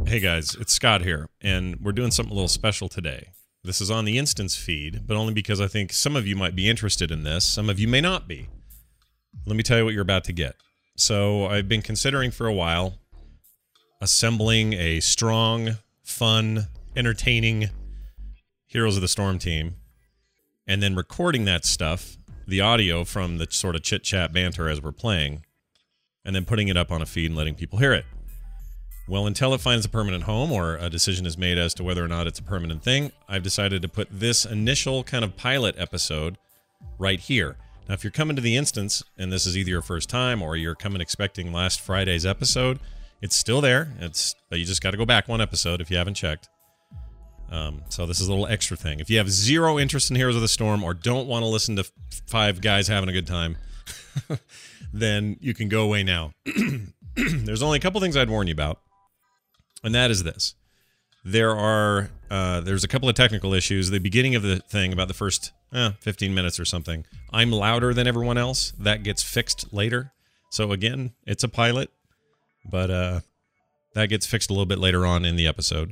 Hey guys, it's Scott here, and we're doing something a little special today. This is on the Instance feed, but only because I think some of you might be interested in this, some of you may not be. Let me tell you what you're about to get. So I've been considering for a while assembling a strong, fun, entertaining Heroes of the Storm team, and then recording that stuff, the audio from the sort of chit-chat banter as we're playing, and then putting it up on a feed and letting people hear it. Well, until it finds a permanent home or a decision is made as to whether or not it's a permanent thing, I've decided to put this initial kind of pilot episode right here. Now, if you're coming to the Instance, and this is either your first time or you're coming expecting last Friday's episode, it's still there. But you just got to go back one episode if you haven't checked. So this is a little extra thing. If you have zero interest in Heroes of the Storm or don't want to listen to five guys having a good time, then you can go away now. There's only a couple things I'd warn you about. And that is this. There's a couple of technical issues. The beginning of the thing, about the first 15 minutes or something, I'm louder than everyone else. That gets fixed later. So again, it's a pilot, but that gets fixed a little bit later on in the episode.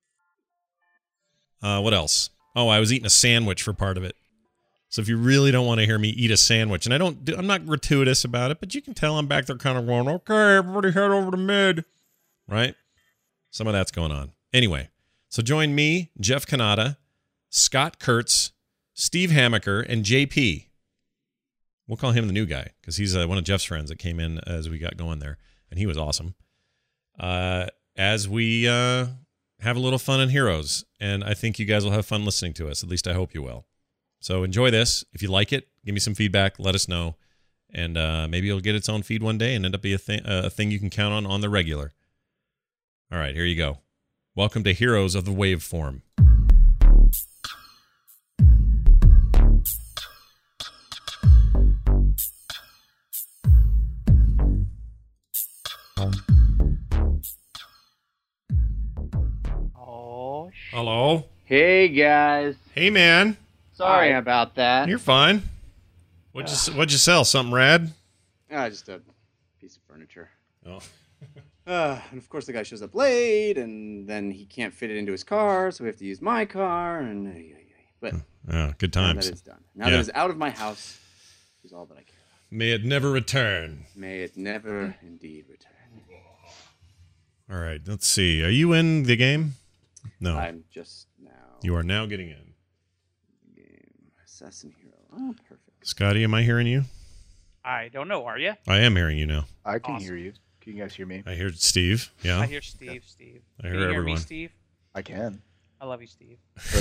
What else? Oh, I was eating a sandwich for part of it. So if you really don't want to hear me eat a sandwich, and I'm not gratuitous about it, but you can tell I'm back there kind of going, okay, everybody head over to mid, right? Some of that's going on. Anyway, so join me, Jeff Kanata, Scott Kurtz, Steve Hamaker, and JP. We'll call him the new guy because he's one of Jeff's friends that came in as we got going there, and he was awesome. As we have a little fun in Heroes, and I think you guys will have fun listening to us. At least I hope you will. So enjoy this. If you like it, give me some feedback. Let us know, and maybe it'll get its own feed one day and end up being a thing you can count on the regular. All right, here you go. Welcome to Heroes of the Waveform. Oh, Hello. hey guys. Hey, man. Sorry about that. You're fine. What'd you sell? Something rad? Just a piece of furniture. Oh. And of course the guy shows up late, and then he can't fit it into his car, so we have to use my car, and but Good now times. that it's done. Now that it's out of my house, is all that I care about. May it never return. May it never indeed return. All right, let's see. Are you in the game? No. I'm just now. You are now getting in. Game Assassin Hero. Oh, perfect. Scotty, am I hearing you? I don't know. Are you? I am hearing you now. I can Awesome. hear you. Can you guys hear me? I hear Steve. Yeah. I hear Steve. Steve. I Can hear you hear everyone. me, Steve? I can. I love you, Steve.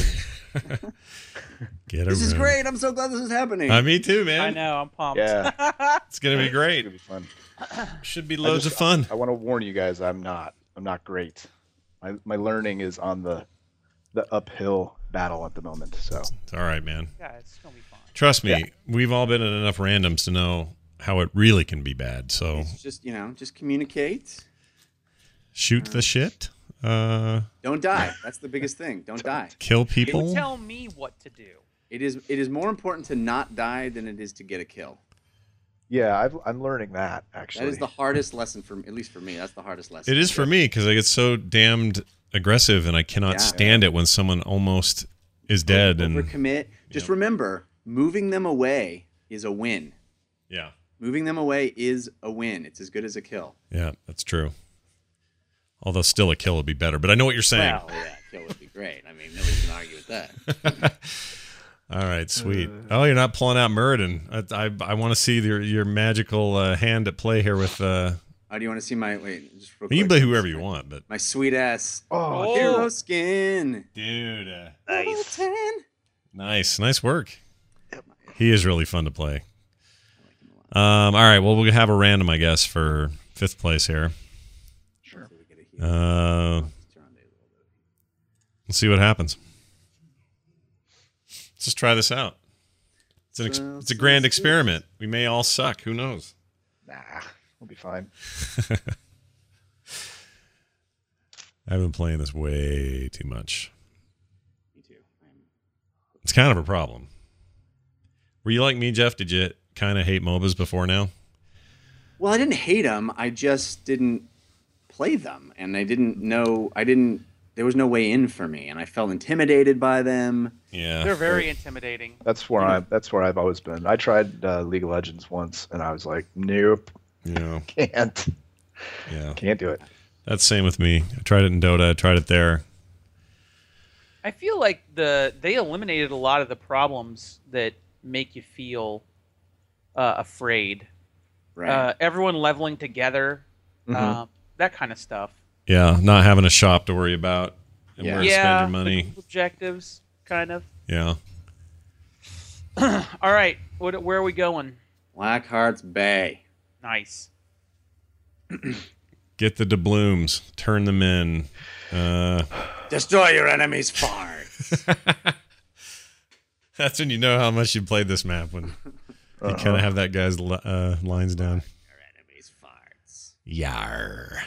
Get This is around. great. I'm so glad this is happening. Me too, man. I know. I'm pumped. Yeah. It's gonna be It's great. gonna be fun. Should be loads of fun. I want to warn you guys. I'm not great. My learning is on the uphill battle at the moment. So It's all right, man. Yeah, it's gonna be fun. Trust me, Yeah. we've all been in enough randoms to know how it really can be bad. So It's just, just communicate. shoot the shit. Don't die. That's the biggest thing. Don't die. Kill You people. tell me what to do. It is more important to not die than it is to get a kill. yeah, I'm learning that actually. That is the hardest lesson at least for me. That's the hardest lesson. It is for me because I get so damned aggressive and I cannot Yeah. stand it when someone almost is dead. And Overcommit. Just remember, moving them away is a win. yeah, Moving them away is a win. It's as good as a kill. yeah, that's true. Although still a kill would be better. But I know what you're saying. Well, yeah, kill would be great. I mean, nobody can argue with that. All right, sweet. Oh, you're not pulling out Muradin. I want to see your magical hand at play here with. Oh, do you want to see my just real You can quick. play whoever you want, but My sweet ass Oh, hero skin. dude, Level 10. nice work. He is really fun to play. All right, well we'll have a random, I guess, for 5th place here. Sure. Let's see what happens. Let's just try this out. It's a grand experiment. We may all suck. Who knows? Nah, we'll be fine. I've been playing this way too much. Me too. It's kind of a problem. Were you like me, Jeff? Did you kind of hate MOBAs before now? Well, I didn't hate them. I just didn't play them, and I didn't know. There was no way in for me, and I felt intimidated by them. Yeah. They're very intimidating. That's where I've always been. I tried League of Legends once, and I was like, nope, Yeah. can't do it. That's the same with me. I tried it in Dota. I tried it there. I feel like they eliminated a lot of the problems that make you feel afraid. Right. Everyone leveling together, Mhm. that kind of stuff. Yeah, not having a shop to worry about and where to spend your money. the objectives, kind of. Yeah. All right, where are we going? Blackheart's Bay. Nice. Get the doubloons. Turn them in. Destroy your enemy's farts. That's when you know how much you played this map, when you kind of have that guy's lines down. Your enemy's farts. Yar.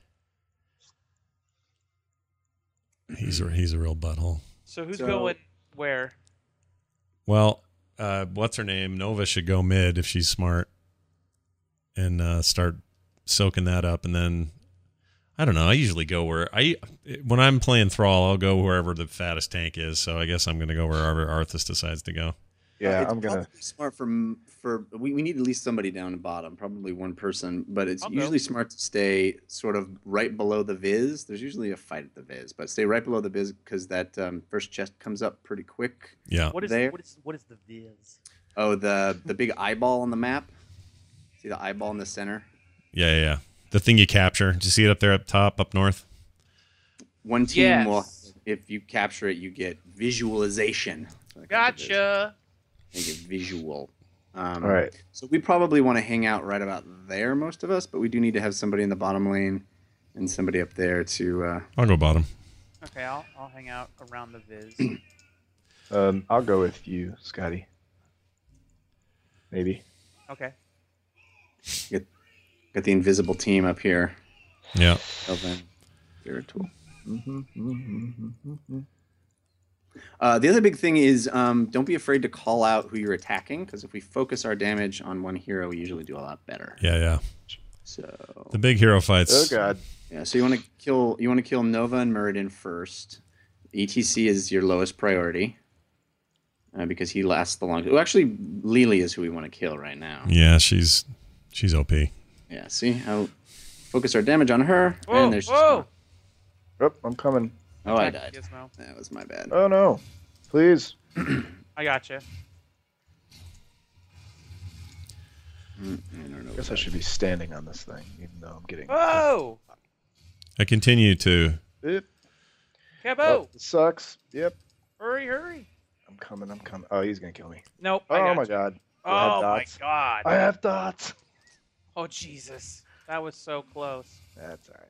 He's a real butthole. So who's So- going where? Well, what's her name? Nova should go mid if she's smart, and start soaking that up. And then I don't know. I usually go when I'm playing Thrall, I'll go wherever the fattest tank is. So I guess I'm going to go wherever Arthas decides to go. Yeah, It's I'm gonna. probably smart we need at least somebody down the bottom, probably one person, but it's I'll go. usually smart to stay sort of right below the Viz. There's usually a fight at the Viz, but stay right below the Viz because that first chest comes up pretty quick. Yeah. What is There. what is the Viz? Oh, the big eyeball on the map. See the eyeball in the center? Yeah. The thing you capture. Did you see it up there up top, up north? One team will, Yes. if you capture it, you get visualization. So I got the Viz. Gotcha. Make it visual. All right. So we probably want to hang out right about there, most of us, but we do need to have somebody in the bottom lane and somebody up there to. I'll go bottom. Okay, I'll hang out around the Viz. I'll go with you, Scotty. Maybe. Okay. Get the invisible team up here. Yeah. Elven, spiritual. Mm-hmm. The other big thing is don't be afraid to call out who you're attacking, because if we focus our damage on one hero, we usually do a lot better. Yeah. So The big hero fights. Oh God. yeah, so you want to kill Nova and Muradin first. ETC is your lowest priority because he lasts the longest. Well, actually, Lily is who we want to kill right now. Yeah, she's OP. Yeah, see how focus our damage on her, Whoa, and there's whoa! Oh, I'm coming. oh, I Attack died. Gizmo. That was my bad. Oh no. Please. I gotcha. I don't know. I guess I should be standing on this thing, even though I'm getting. Whoa! I continue to. Yep. Cabo! Oh, it sucks. Yep. Hurry! I'm coming. Oh, he's gonna kill me. Nope. I Oh got my you. God. Do I have Oh my dots? god! I have dots. Oh Jesus! That was so close. That's all right.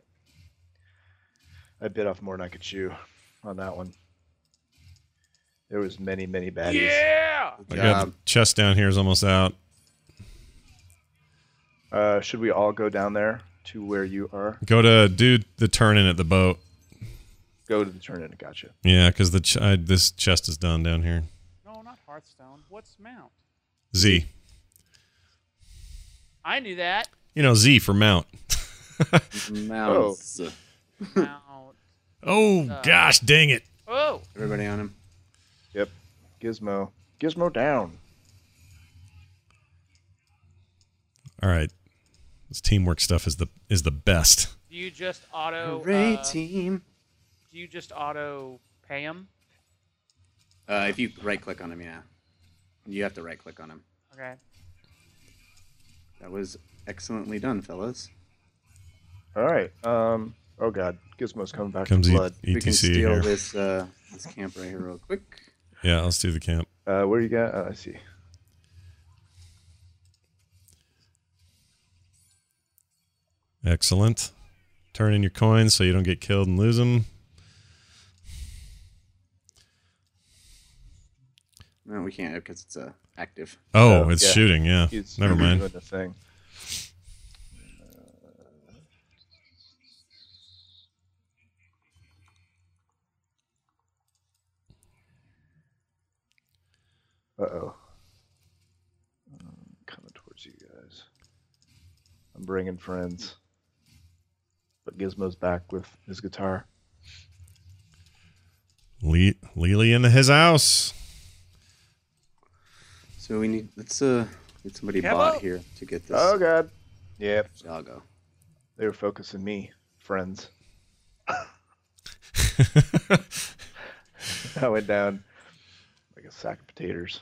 I bit off more than I could chew on that one. There was many baddies. Yeah! I got the chest down here is almost out. Should we all go down there to where you are? Go to do the turn in at the boat. Go to the turn-in. Gotcha. Yeah, because this chest is done down here. No, not Hearthstone. What's Mount? Z. I knew that. You know, Z for mount. Mounts. Mount. Oh, gosh, dang it. Oh! Everybody on him. Yep. Gizmo. Gizmo down. All right. This teamwork stuff is the best. Do you just auto? Hooray, team. Do you just auto pay him? If you right-click on him, yeah. You have to right-click on him. Okay. That was excellently done, fellas. All right. Oh God. Gizmo's coming back Comes to blood. We can ETC steal here. this camp right here real quick. Yeah, let's do the camp. Where you got? I see. Excellent. Turn in your coins so you don't get killed and lose them. No, we can't because it's active. Oh, Oh, it's yeah. shooting. Yeah. He's Never mind. doing the thing. Uh-oh. Coming towards you guys. I'm bringing friends. But Gizmo's back with his guitar. Lily in his house. So we need let's get somebody Camo? bot here to get this. Oh god. Yep. Zago. They were focusing me, friends. I went down like a sack of potatoes.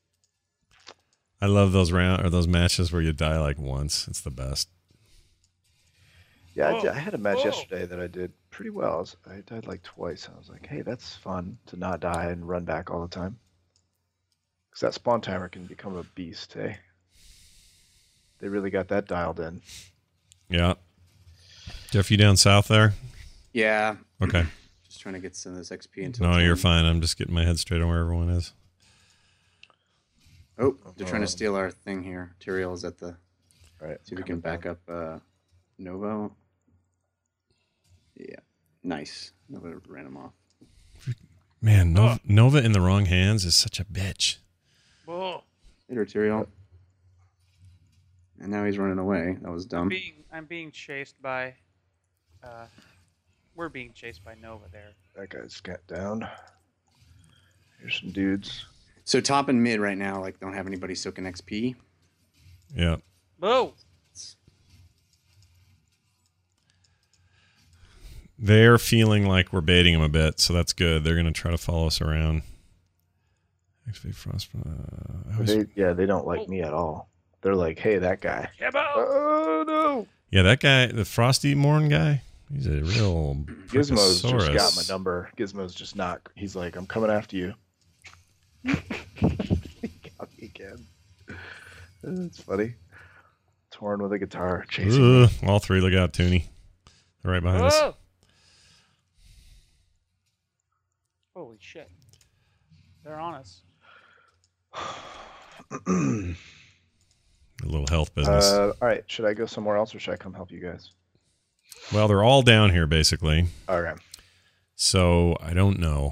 I love those matches where you die like once. It's the best. Yeah, Whoa. I had a match Whoa. yesterday that I did pretty well. I died like twice. I was like, hey, that's fun to not die and run back all the time. Because that spawn timer can become a beast, eh? They really got that dialed in. Yeah. Jeff, you down south there? Yeah. Okay. Just trying to get some of this XP into. No, you're fine. I'm just getting my head straight on where everyone is. Oh, they're trying to steal our thing here. Tyrael is at the. All right. See if we can back up Nova. Yeah. Nice. Nova ran him off. Man, Nova in the wrong hands is such a bitch. Whoa. Later, Tyrael. And now he's running away. That was dumb. I'm being chased by. We're being chased by Nova there. That guy's got down. Here's some dudes. So top and mid right now, like, don't have anybody soaking XP. Yeah. Whoa. They're feeling like we're baiting them a bit, so that's good. They're going to try to follow us around. XP Frost. They don't like me at all. They're like, hey, that guy. Camo. Oh no! Yeah, that guy, the Frosty Morn guy, he's a real Gizmo's just Brachiosaurus. got my number. Gizmo's just not. He's like, I'm coming after you. He got me again. It's funny. Torn with a guitar, chasing me. All three, look out, Toonie. They're right behind us. Whoa. Holy shit. They're on us. A little health business. All right, should I go somewhere else or should I come help you guys? Well, they're all down here, basically. Okay. So, I don't know.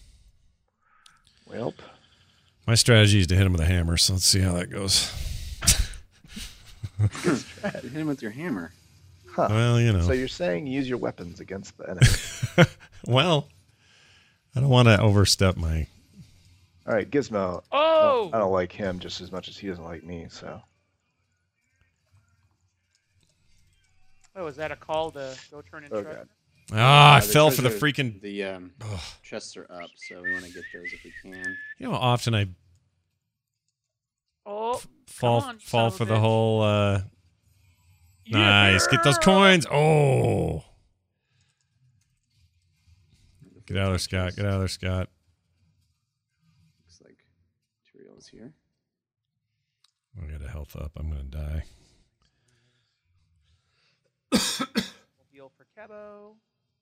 Welp. My strategy is to hit him with a hammer, so let's see how that goes. Hit him with your hammer. Huh. Well, you know. So you're saying use your weapons against the enemy. Well, I don't want to overstep my... All right, Gizmo. Oh! I don't like him just as much as he doesn't like me, so. Oh, is that a call to go turn in Oh, treasure? God. Ah, I The fell for the treasure- freaking... The chests are up, so we want to get those if we can. You know how often I Oh, fall come on, fall son for of a the bitch. whole... Yeah. Nice. Get those coins. Oh. Get out of there, Scott. Get out of there, Scott. Looks like Tyrael is here. I got a health up. I'm going to die. We'll heal for Cabo.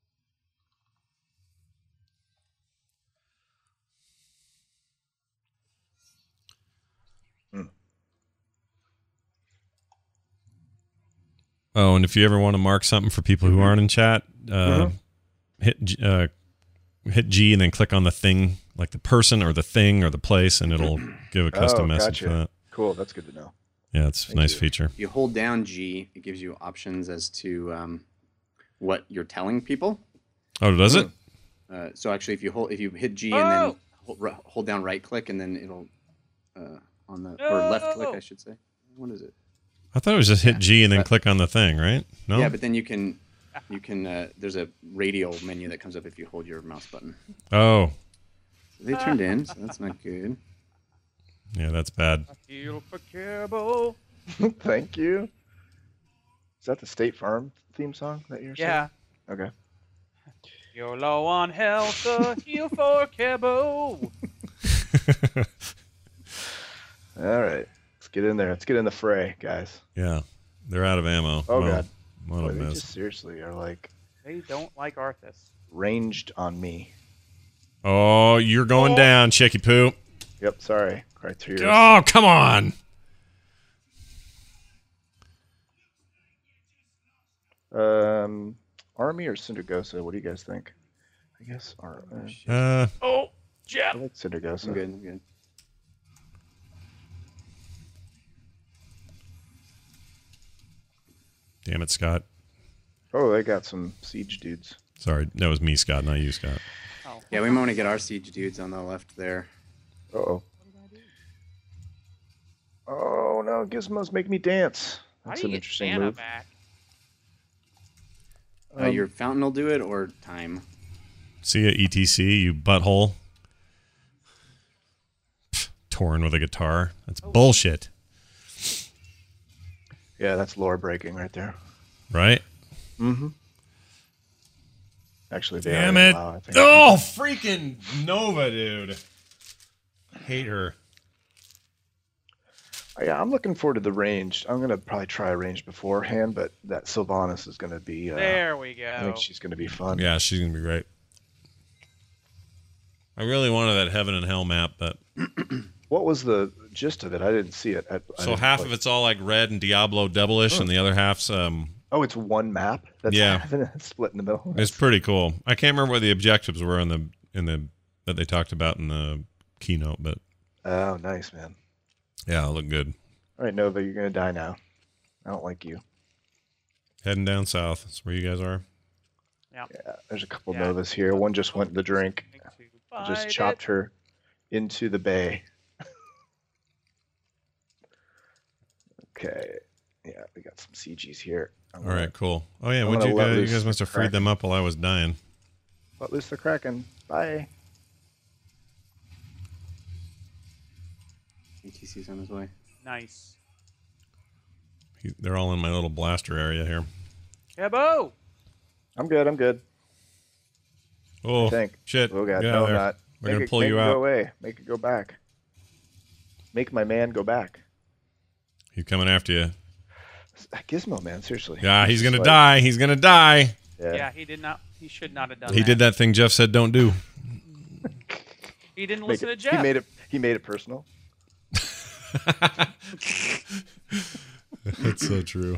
Oh, and if you ever want to mark something for people who aren't in chat, hit G and then click on the thing, like the person or the thing or the place, and it'll give a custom message gotcha. for that. Cool, that's good to know. Yeah, it's a Thank nice you. feature. If you hold down G, it gives you options as to what you're telling people. Oh, does it? So actually, if you hit G and then hold down right click, and then it'll on the or left click, I should say. What is it? I thought it was just hit G and then click on the thing, right? No? Yeah, but then you can there's a radial menu that comes up if you hold your mouse button. Oh, They turned in, so that's not good. yeah, that's bad. Heal for Cabo. Thank you. Is that the State Farm theme song that you're saying? Yeah. Okay. You're low on health, so heal for Cabo. All right. Let's get in there. Let's get in the fray, guys. Yeah, they're out of ammo. Oh, Well, God. What Boy, a they mess. just seriously are like They don't like Arthas. ranged on me. Oh, you're going down, Chicky Poo. Yep, sorry. Criteria. Oh, come on. Army or Syndergosa? What do you guys think? I guess Oh, I Jeff. like Syndergosa. I'm good. I'm good. Damn it, Scott. Oh, I got some siege dudes. Sorry, that was me, Scott, not you, Scott. Oh. Yeah, we might want to get our siege dudes on the left there. Uh-oh. Oh, no, Gizmos make me dance. How That's do an you get interesting Santa move. back? Your fountain will do it, or time. See ya, ETC, you butthole. Pfft, touring with a guitar. That's bullshit, Yeah, that's lore breaking right there. right? Mm-hmm. Actually, they Damn already it. allow, I think. Oh, freaking Nova, dude. Hate her. Yeah, I'm looking forward to the range. I'm gonna probably try a range beforehand, but that Sylvanas is gonna be. There we I go. think she's gonna be fun. Yeah, she's going to be great. I really wanted that Heaven and Hell map, but What was the gist of it? I didn't see it. I so didn't half play. of it's all like red and Diablo double-ish, and the other half's Oh, it's one map. That's Yeah. split in the middle. it's pretty cool. I can't remember what the objectives were in the that they talked about in the keynote, but Oh, nice, man. yeah, it looked good. All right, Nova, you're gonna die now. I don't like you. Heading down south. That's where you guys are. Yeah, there's a couple Yeah. Novas here. One just went to the drink. Just Fight chopped it. her into the bay. Okay. Yeah, we got some CGs here. I'm All gonna right, cool. Oh yeah, I'm what'd gonna you let guys? You loose guys the must have freed Kraken. them up while I was dying. Let loose the Kraken. Bye. ETC's on his way. Nice. They're all in my little blaster area here. Cabo! I'm good. I'm good. Oh I think. shit! Oh god, Get no, out I'm there. not. We're gonna Make it- pull make you it out. Go away. Make it go back. Make my man go back. He's coming after you. Gizmo, man, seriously. Yeah, he's just gonna like- die. He's gonna die. Yeah, he did not. He should not have done He that. did that thing Jeff said don't do. He didn't Make listen it- to Jeff. He made it personal. That's so true.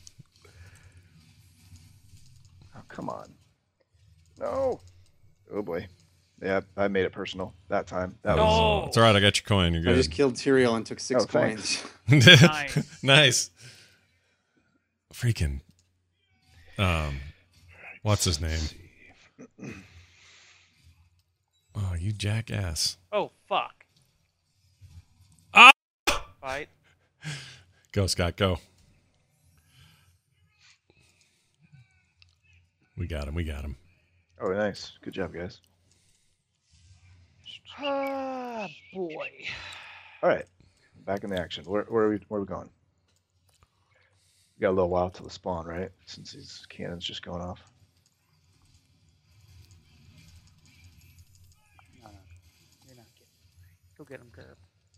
Oh, come on. No. Oh boy. Yeah, I made it personal that time. That was No. It's all right. I got your coin. You're I good. just killed Tyrael and took 6 Oh, thanks. coins. Nice. Nice. Freaking. What's his name? Oh, you jackass. Oh, fuck. Ah! Fight. Go, Scott, go. We got him. We got him. Oh, nice. Good job, guys. Ah, boy. All right. Back in the action. Where are we going? We got a little while till the spawn, right? Since these cannons just going off. No, you're not getting. Go get him, Gerb.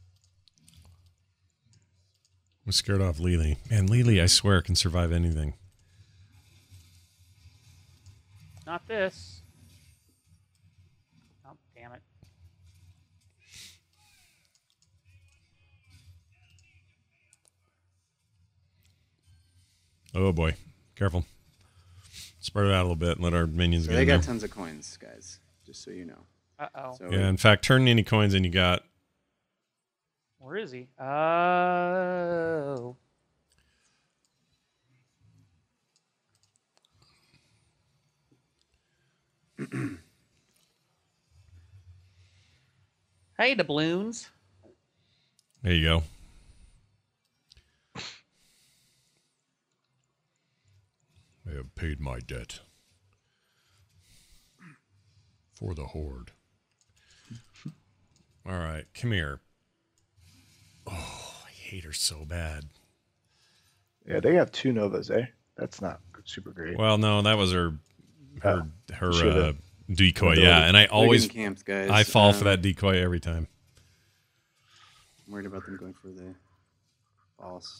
I'm scared off Lily. Man, Lily, I swear, can survive anything. Not this. Oh, damn it. Oh boy, careful. Spread it out a little bit and let our minions So get they in got there. tons of coins, guys. Just so you know. Uh-oh. So Yeah, in fact, turn any coins in you got. Where is he? Oh. Hey, doubloons. There you go. I have paid my debt for the horde. All right, come here. Oh, I hate her so bad. Yeah, they have 2 Novas, eh? That's not super great. Well, no, that was her Should've. decoy. Ability. Yeah, and I they're always getting camped, guys. I fall for that decoy every time. I'm worried about them going for the false.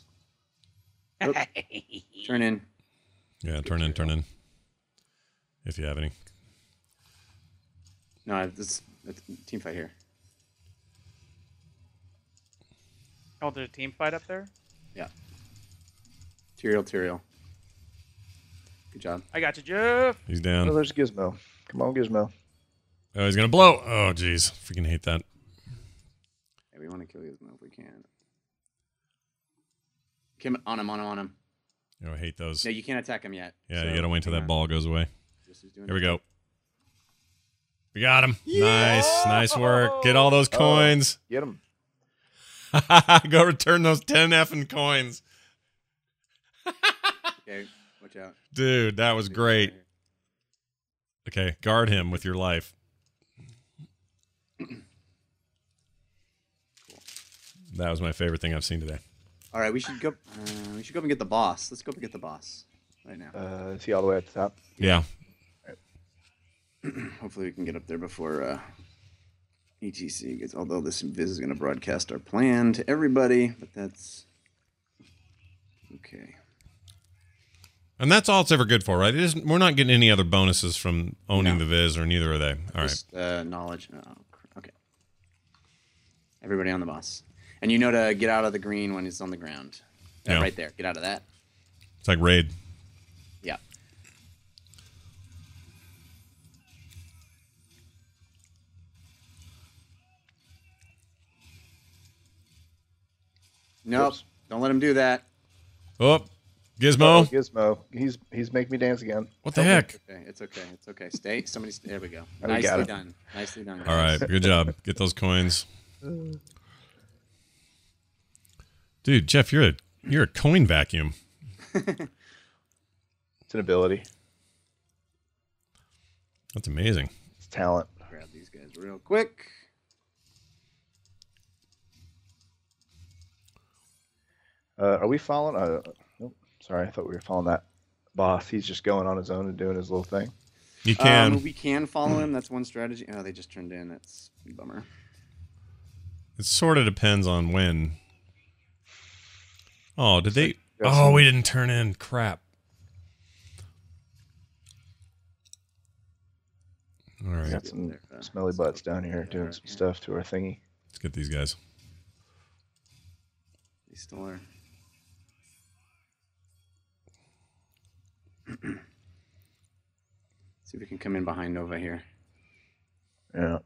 Turn in. Yeah, turn in. If you have any. No, it's team fight here. Oh, there's a team fight up there? Yeah. Tyrael. Good job. I got you, Jeff. He's Oh, down. there's Gizmo. Come on, Gizmo. Oh, he's gonna blow. Oh, jeez, freaking hate that. Yeah, we want to kill Gizmo if we can. Kim, on him. Oh, I hate those. No, you can't attack him yet. Yeah, so you gotta wait until hang that on. ball goes away. This is doing Here we it. go. We got him. Nice work. Get all those coins. Get him. Go return those 10 effing coins. Okay, watch out. Dude, that was great. Okay, guard him with your life. That was my favorite thing I've seen today. All right, we should go. We should go up and get the boss. Let's go up and get the boss right now. Is he all the way at the top? Yeah. Hopefully, we can get up there before ETC gets. Although this is going to broadcast our plan to everybody, but that's okay. And that's all it's ever good for, right? We're not getting any other bonuses from owning No. the Viz, or neither are they. All right. Just knowledge. Oh, okay. Everybody on the boss, and you know to get out of the green when it's on the ground. Yeah. Right there. Get out of that. It's like Raid. Yeah. Nope. Oops. Don't let him do that. Oh, Oh, Gizmo. Gizmo. He's making me dance again. What the heck? Okay, it's okay. It's okay. Stay. Somebody. There we go. Oh, we got Nicely it. done. Nicely done. All right, good job. Get those coins. Dude, Jeff, you're a coin vacuum. It's an ability. That's amazing. It's talent. Grab these guys real quick. Are we following? Nope. Sorry, I thought we were following that boss. He's just going on his own and doing his little thing. You can. We can follow him. That's one strategy. Oh, they just turned in. That's a bummer. It sort of depends on when. Oh, did they? Got Oh, some- we didn't turn in. Crap. All right, Got some There, smelly butts down here doing some stuff to our thingy. let's get these guys. They still are. See if we can come in behind Nova here. Yeah.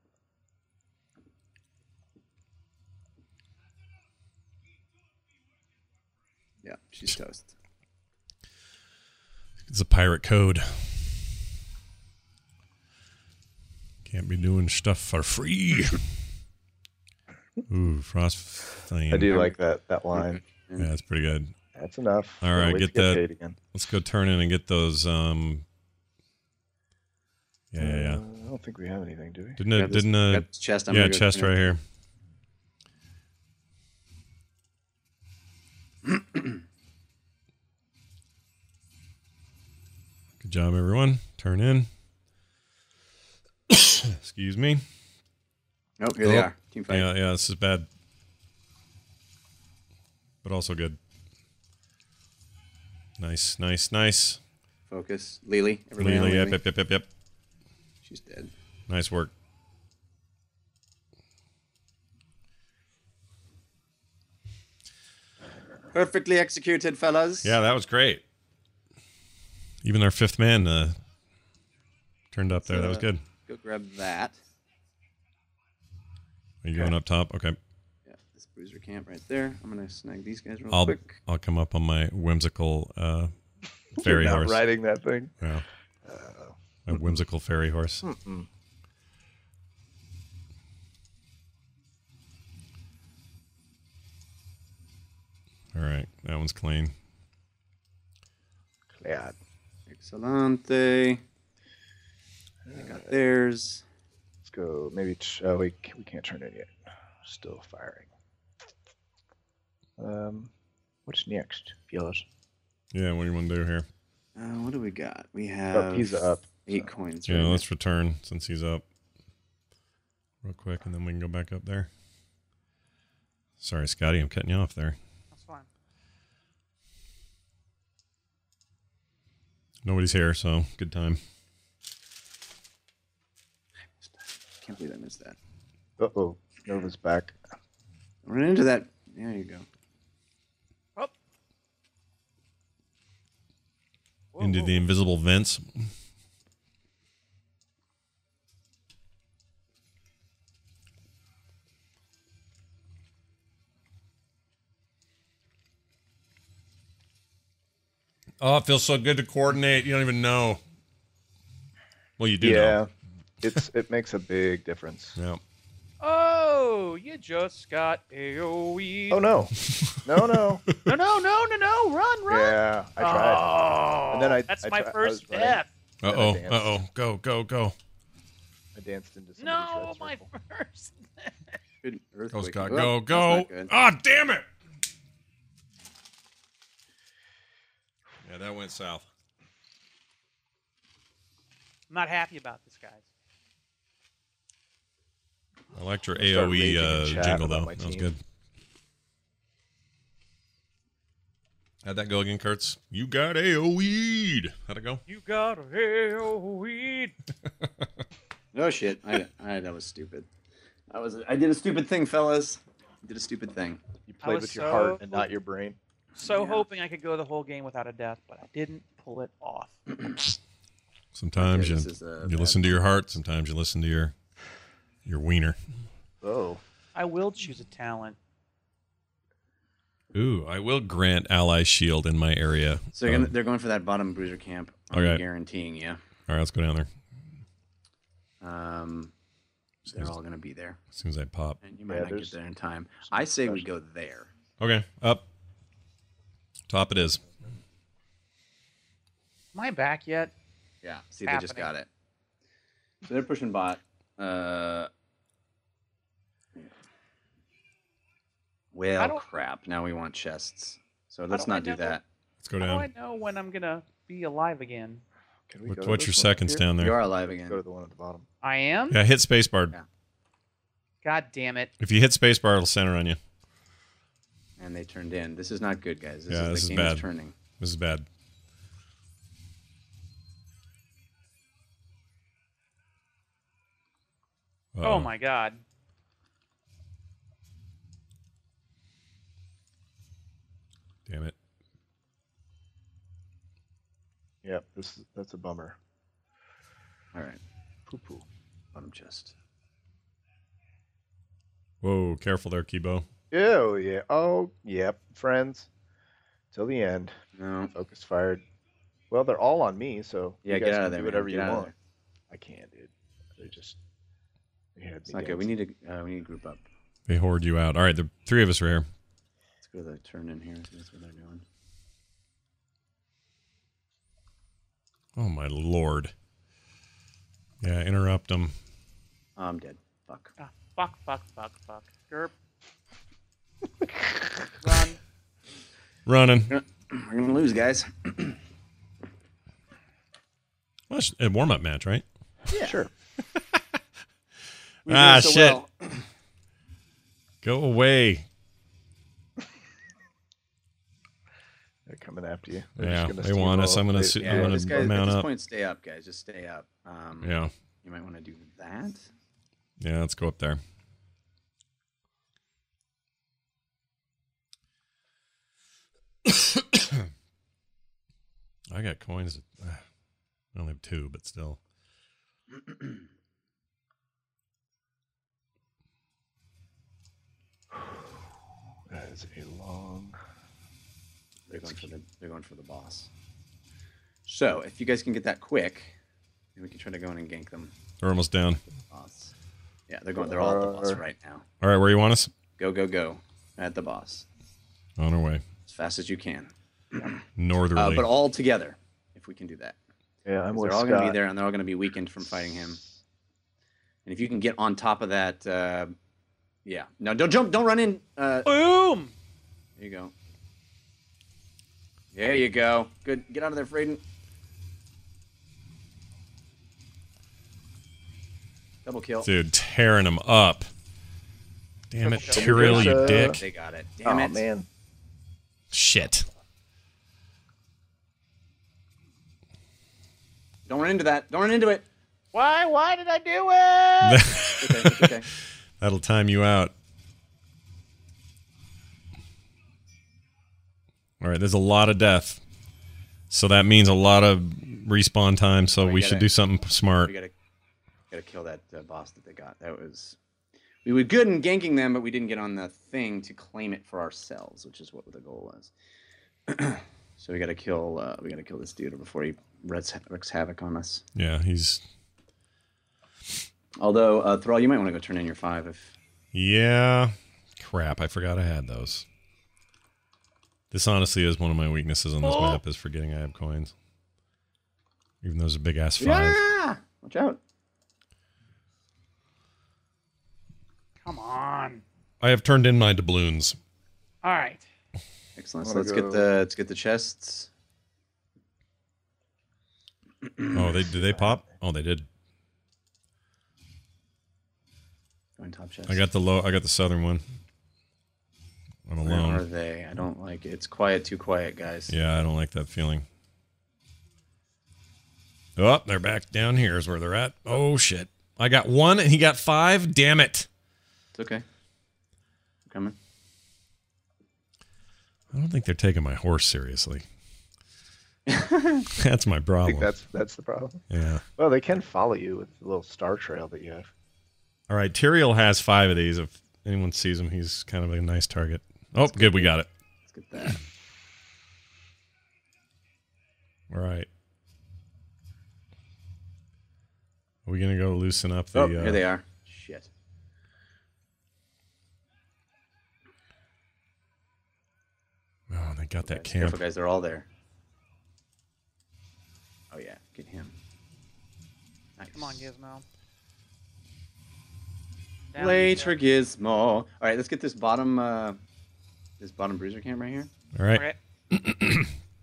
Yeah, she's toast. It's a pirate code. Can't be doing stuff for free. Ooh, Frost Flame. I do like that line. Yeah, that's pretty good. That's enough. All right, Wait get to that- paid again. Let's go turn in and get those. Yeah. I don't think we have anything, do we? Didn't it? Grab this- Didn't grab this chest. I'm yeah, gonna go chest turn right it. here. Good job, everyone. Turn in. Excuse me. Oh, here they Oh, are. Team fight. Yeah, this is bad. But also good. Nice. Focus. Lily. Everybody on Lily, Lily. yep. She's dead. Nice work. Perfectly executed, fellas. Yeah, that was great. Even our fifth man turned up there. That was good. Go grab that. Are you going up top? Okay. Yeah, this bruiser camp right there. I'm gonna snag these guys real I'll quick. come up on my whimsical fairy You're not horse. riding that thing. Yeah. My whimsical fairy horse. Mm-mm. All right, that one's clean. Yeah. Excelente. They got theirs. Let's go. Maybe we can't turn it yet. Still firing. What's next, fellas? Yeah, what do you want to do here? What do we got? We Oh, have he's up. 8 coins. Yeah, right? let's return since he's up real quick, and then we can go back up there. Sorry, Scotty, I'm cutting you off there. That's fine. Nobody's here, so good time. Can't believe I missed that. Uh-oh. Nova's back. Run into that. There you go. Into the invisible vents. Oh, it feels so good to coordinate. You don't even know. Well, you do Yeah, it makes a big difference. know. Oh, you just got AoE. Oh no, no! No! Run! Yeah, I tried. Oh, And then that's I my was first running. death. Yeah. Then I danced. Go. I danced into somebody's No, red my circle. first. Good Go, earthquake. Scott. Oh, Go. that's not good. Ah, damn it. Yeah, that went south. I'm not happy about this, guys. I liked your I'll start raging in AoE chat jingle, about though. my That was team. good. How'd that go again, Kurtz? You got AoE'd. How'd it go? You got AoE. Oh shit! That was stupid. I did a stupid thing, fellas. I did a stupid thing. You played was with your so- heart and not your brain. So Yeah. hoping I could go the whole game without a death, but I didn't pull it off. Sometimes Okay, this is a you bad listen to your heart. Sometimes you listen to your wiener. Oh, I will choose a talent. Ooh, I will grant ally shield in my area. So they're going for that bottom bruiser camp. I'm Okay. guaranteeing you. All right, let's go down there. They're all gonna be there, As soon as I pop. and you might Yeah, not get there's there in time. I say we go there. Okay, up. Top it is. Am I back yet? Yeah. See, they just got Happening. it. So they're pushing bot. I Well, don't- crap. Now we want chests. So How let's do I not do know? that. Let's go How do I down. know when I'm gonna be alive again? can we What- go to what's your this one up seconds here? down You there? are alive Go to again. the one at the bottom. I am? Yeah, hit spacebar. Yeah. God damn it. If you hit spacebar, it'll center on you. And they turned in. This is not good, guys. Yeah, this is the game bad. is turning. This is bad. Oh my god. Damn it. Yeah, that's a bummer. All right. Poo poo. Bottom chest. Whoa, careful there, Kibo. Oh yeah. Oh yep. Friends. Till the end. No. Focus fired. Well, they're all on me, so Yeah, you get guys out can of there, do man. whatever Get you out of want. there. I can't, dude. They had It's me not good. We dancing. need to group up. They hoard you out. All right, the three of us are here. Let's go to the turn in here. See what they're doing. Oh my lord. Yeah, interrupt them. Oh, I'm dead. Fuck. Ah, fuck. Derp. Run. Running. We're gonna lose, guys. Well, it's a warm-up match, right? Yeah. Sure. We Ah, did so shit. well. Go away. They're coming after you. They're Yeah, just gonna they want us. steamroll. I'm gonna They- su- Yeah, I'm gonna this guy, at mount this up. point, stay up, guys. Just stay up. Yeah. You might want to do that. Yeah, let's go up there. I got coins. I only have 2, but still. That is a long. They're going for the boss. So if you guys can get that quick, then we can try to go in and gank them. They're almost down. Boss. Yeah, they're all at the boss right now. All right, where you want us? Go at the boss On our way. as fast as you can. Northerly. But all together, if we can do that. Yeah, I'm 'Cause with they're all going to be Scott. there, and they're all going to be weakened from fighting him. And if you can get on top of that, yeah. No, don't jump. Don't run in. Boom! There you go. There you go. Good. Get out of there, Frayden. Double kill. Dude, tearing them up. Damn it, Triple Tyrell, kill. you There's, dick. They got it. Oh Damn it. man. Shit. Don't run into that. Don't run into it. Why did I do it? Okay, it's okay. That'll time you out. All right, there's a lot of death. So that means a lot of respawn time, so We we gotta- should do something smart. We gotta kill that boss that they got. That was. We were good in ganking them, but we didn't get on the thing to claim it for ourselves, which is what the goal was. So we gotta kill this dude before he wreaks havoc on us. Yeah, he's. Although, Thrall, you might want to go turn in your 5 if. Yeah. Crap, I forgot I had those. This honestly is one of my weaknesses on this map, is forgetting I have coins. Even though it's a big ass 5. Yeah! Watch out. Come on. I have turned in my doubloons. All right. Excellent. So let's get the chests. Oh, did they pop? Oh, they did. Going top chest. I got the southern one. I'm Where are alone. they? I don't like it. It's quiet, too quiet, guys. Yeah, I don't like that feeling. Oh, they're back down here is where they're at. Oh, shit. I got 1 and he got 5. Damn it. It's okay. I'm coming. I don't think they're taking my horse seriously. That's my I problem. think that's the problem. Yeah. Well, they can follow you with the little star trail that you have. All right, Tyrael has 5 of these. If anyone sees him, he's kind of a nice target. Oh, good, we got it. Let's get that. All right. Are we going to go loosen up the... Oh, here they are. Shit. Oh, they got that Guys, camp. careful, guys. They're all there. Oh, yeah. Get him. Nice. Come on, Gizmo. Down Later, you go. Gizmo. All right, let's get this bottom bruiser camp right here. All right. Okay.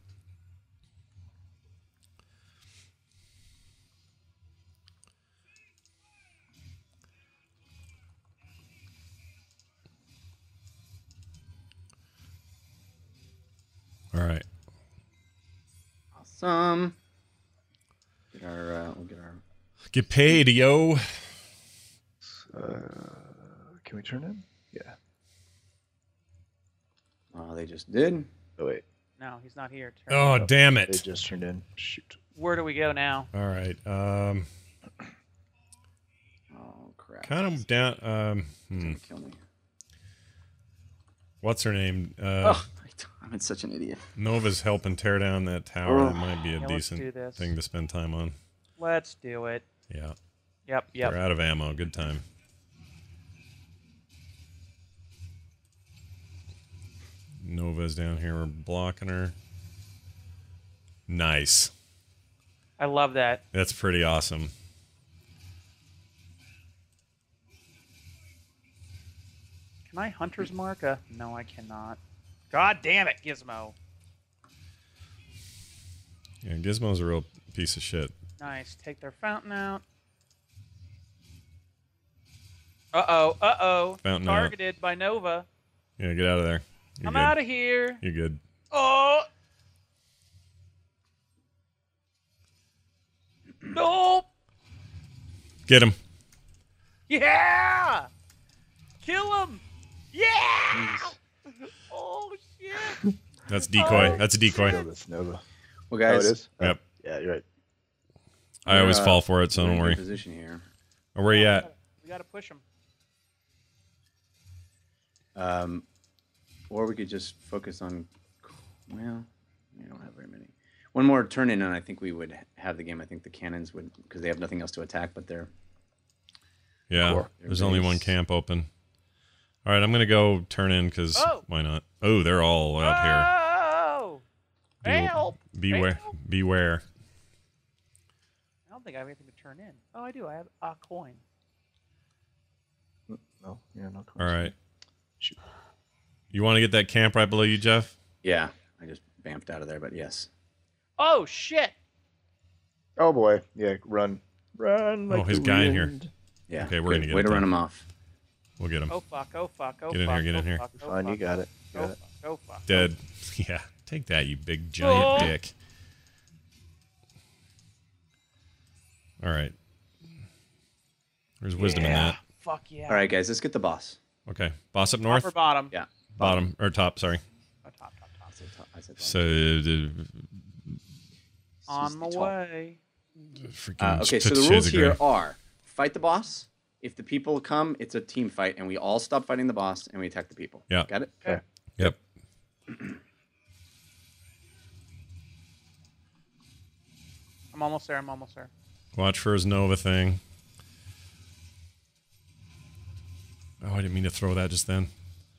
All right. Awesome. We'll get our. Get paid, yo. Can we turn in? Yeah. Oh, they just did. Oh wait, No, he's not here. Turn Oh, it. damn they it. just turned in. Shoot. Where do we go now? All right. Oh crap. Kind of down... It's gonna kill me. What's her name? Oh, I'm such an idiot. Nova's helping tear down that tower. Oh. That might be a Yeah, let's do decent this. thing to spend time on. Let's do it. Yeah. Yep. We're out of ammo. Good time. Nova's down here. We're blocking her. Nice. I love that. That's pretty awesome. Can I Hunter's Mark? No, I cannot. God damn it, Gizmo. Yeah, Gizmo's a real piece of shit. Nice. Take their fountain out. Uh-oh. Fountain out. Targeted by Nova. Yeah, get out of there. You're I'm good. out of here. You're good. Oh! Nope! Get him. Yeah! Kill him! Yeah! Oh, shit! That's decoy. Oh, That's a decoy. Kill this Nova. Well, Oh, guys. it is. Yep. Yeah, you're right. I always We're, fall for it, so we're don't in a worry. good position here. Where you at? We gotta push him. Or we could just focus on. Well, we don't have very many. One more turn in, and I think we would have the game. I think the cannons would, because they have nothing else to attack, but they're. Yeah, Core. there's only one camp open. All right, I'm gonna go turn in because Oh. why not? Oh, they're all out Oh! here. Help! Beware! Help! Beware! I don't think I have anything to turn in. Oh, I do. I have a coin. No, yeah, no. All right. Shoot. You want to get that camp right below you, Jeff? Yeah, I just bamfed out of there, but yes. Oh, shit! Oh boy, yeah, run. Like Oh, his the guy in here. wind. Yeah. Okay, we're good. gonna get way it to run done. them off. We'll get him. Oh, fuck. Oh, fuck. Oh, Get in fuck. here, get in oh, here. Fuck, oh, Fine, you fuck, got oh, it. fuck, Got it. Oh, fuck. Dead. Yeah, take that, you big giant Oh. dick. All right. There's wisdom in Yeah. that. Fuck yeah. All right, guys, let's get the boss. Okay, boss up Top north, or bottom? Yeah. bottom or top. Sorry. Oh, top. I said So On my top. way. freaking Okay, so the rules here are: fight the boss. If the people come, it's a team fight, and we all stop fighting the boss and we attack the people. Yeah. Got it? Okay. Yep. I'm almost there. I'm almost there. Watch for his Nova thing. Oh, I didn't mean to throw that just then.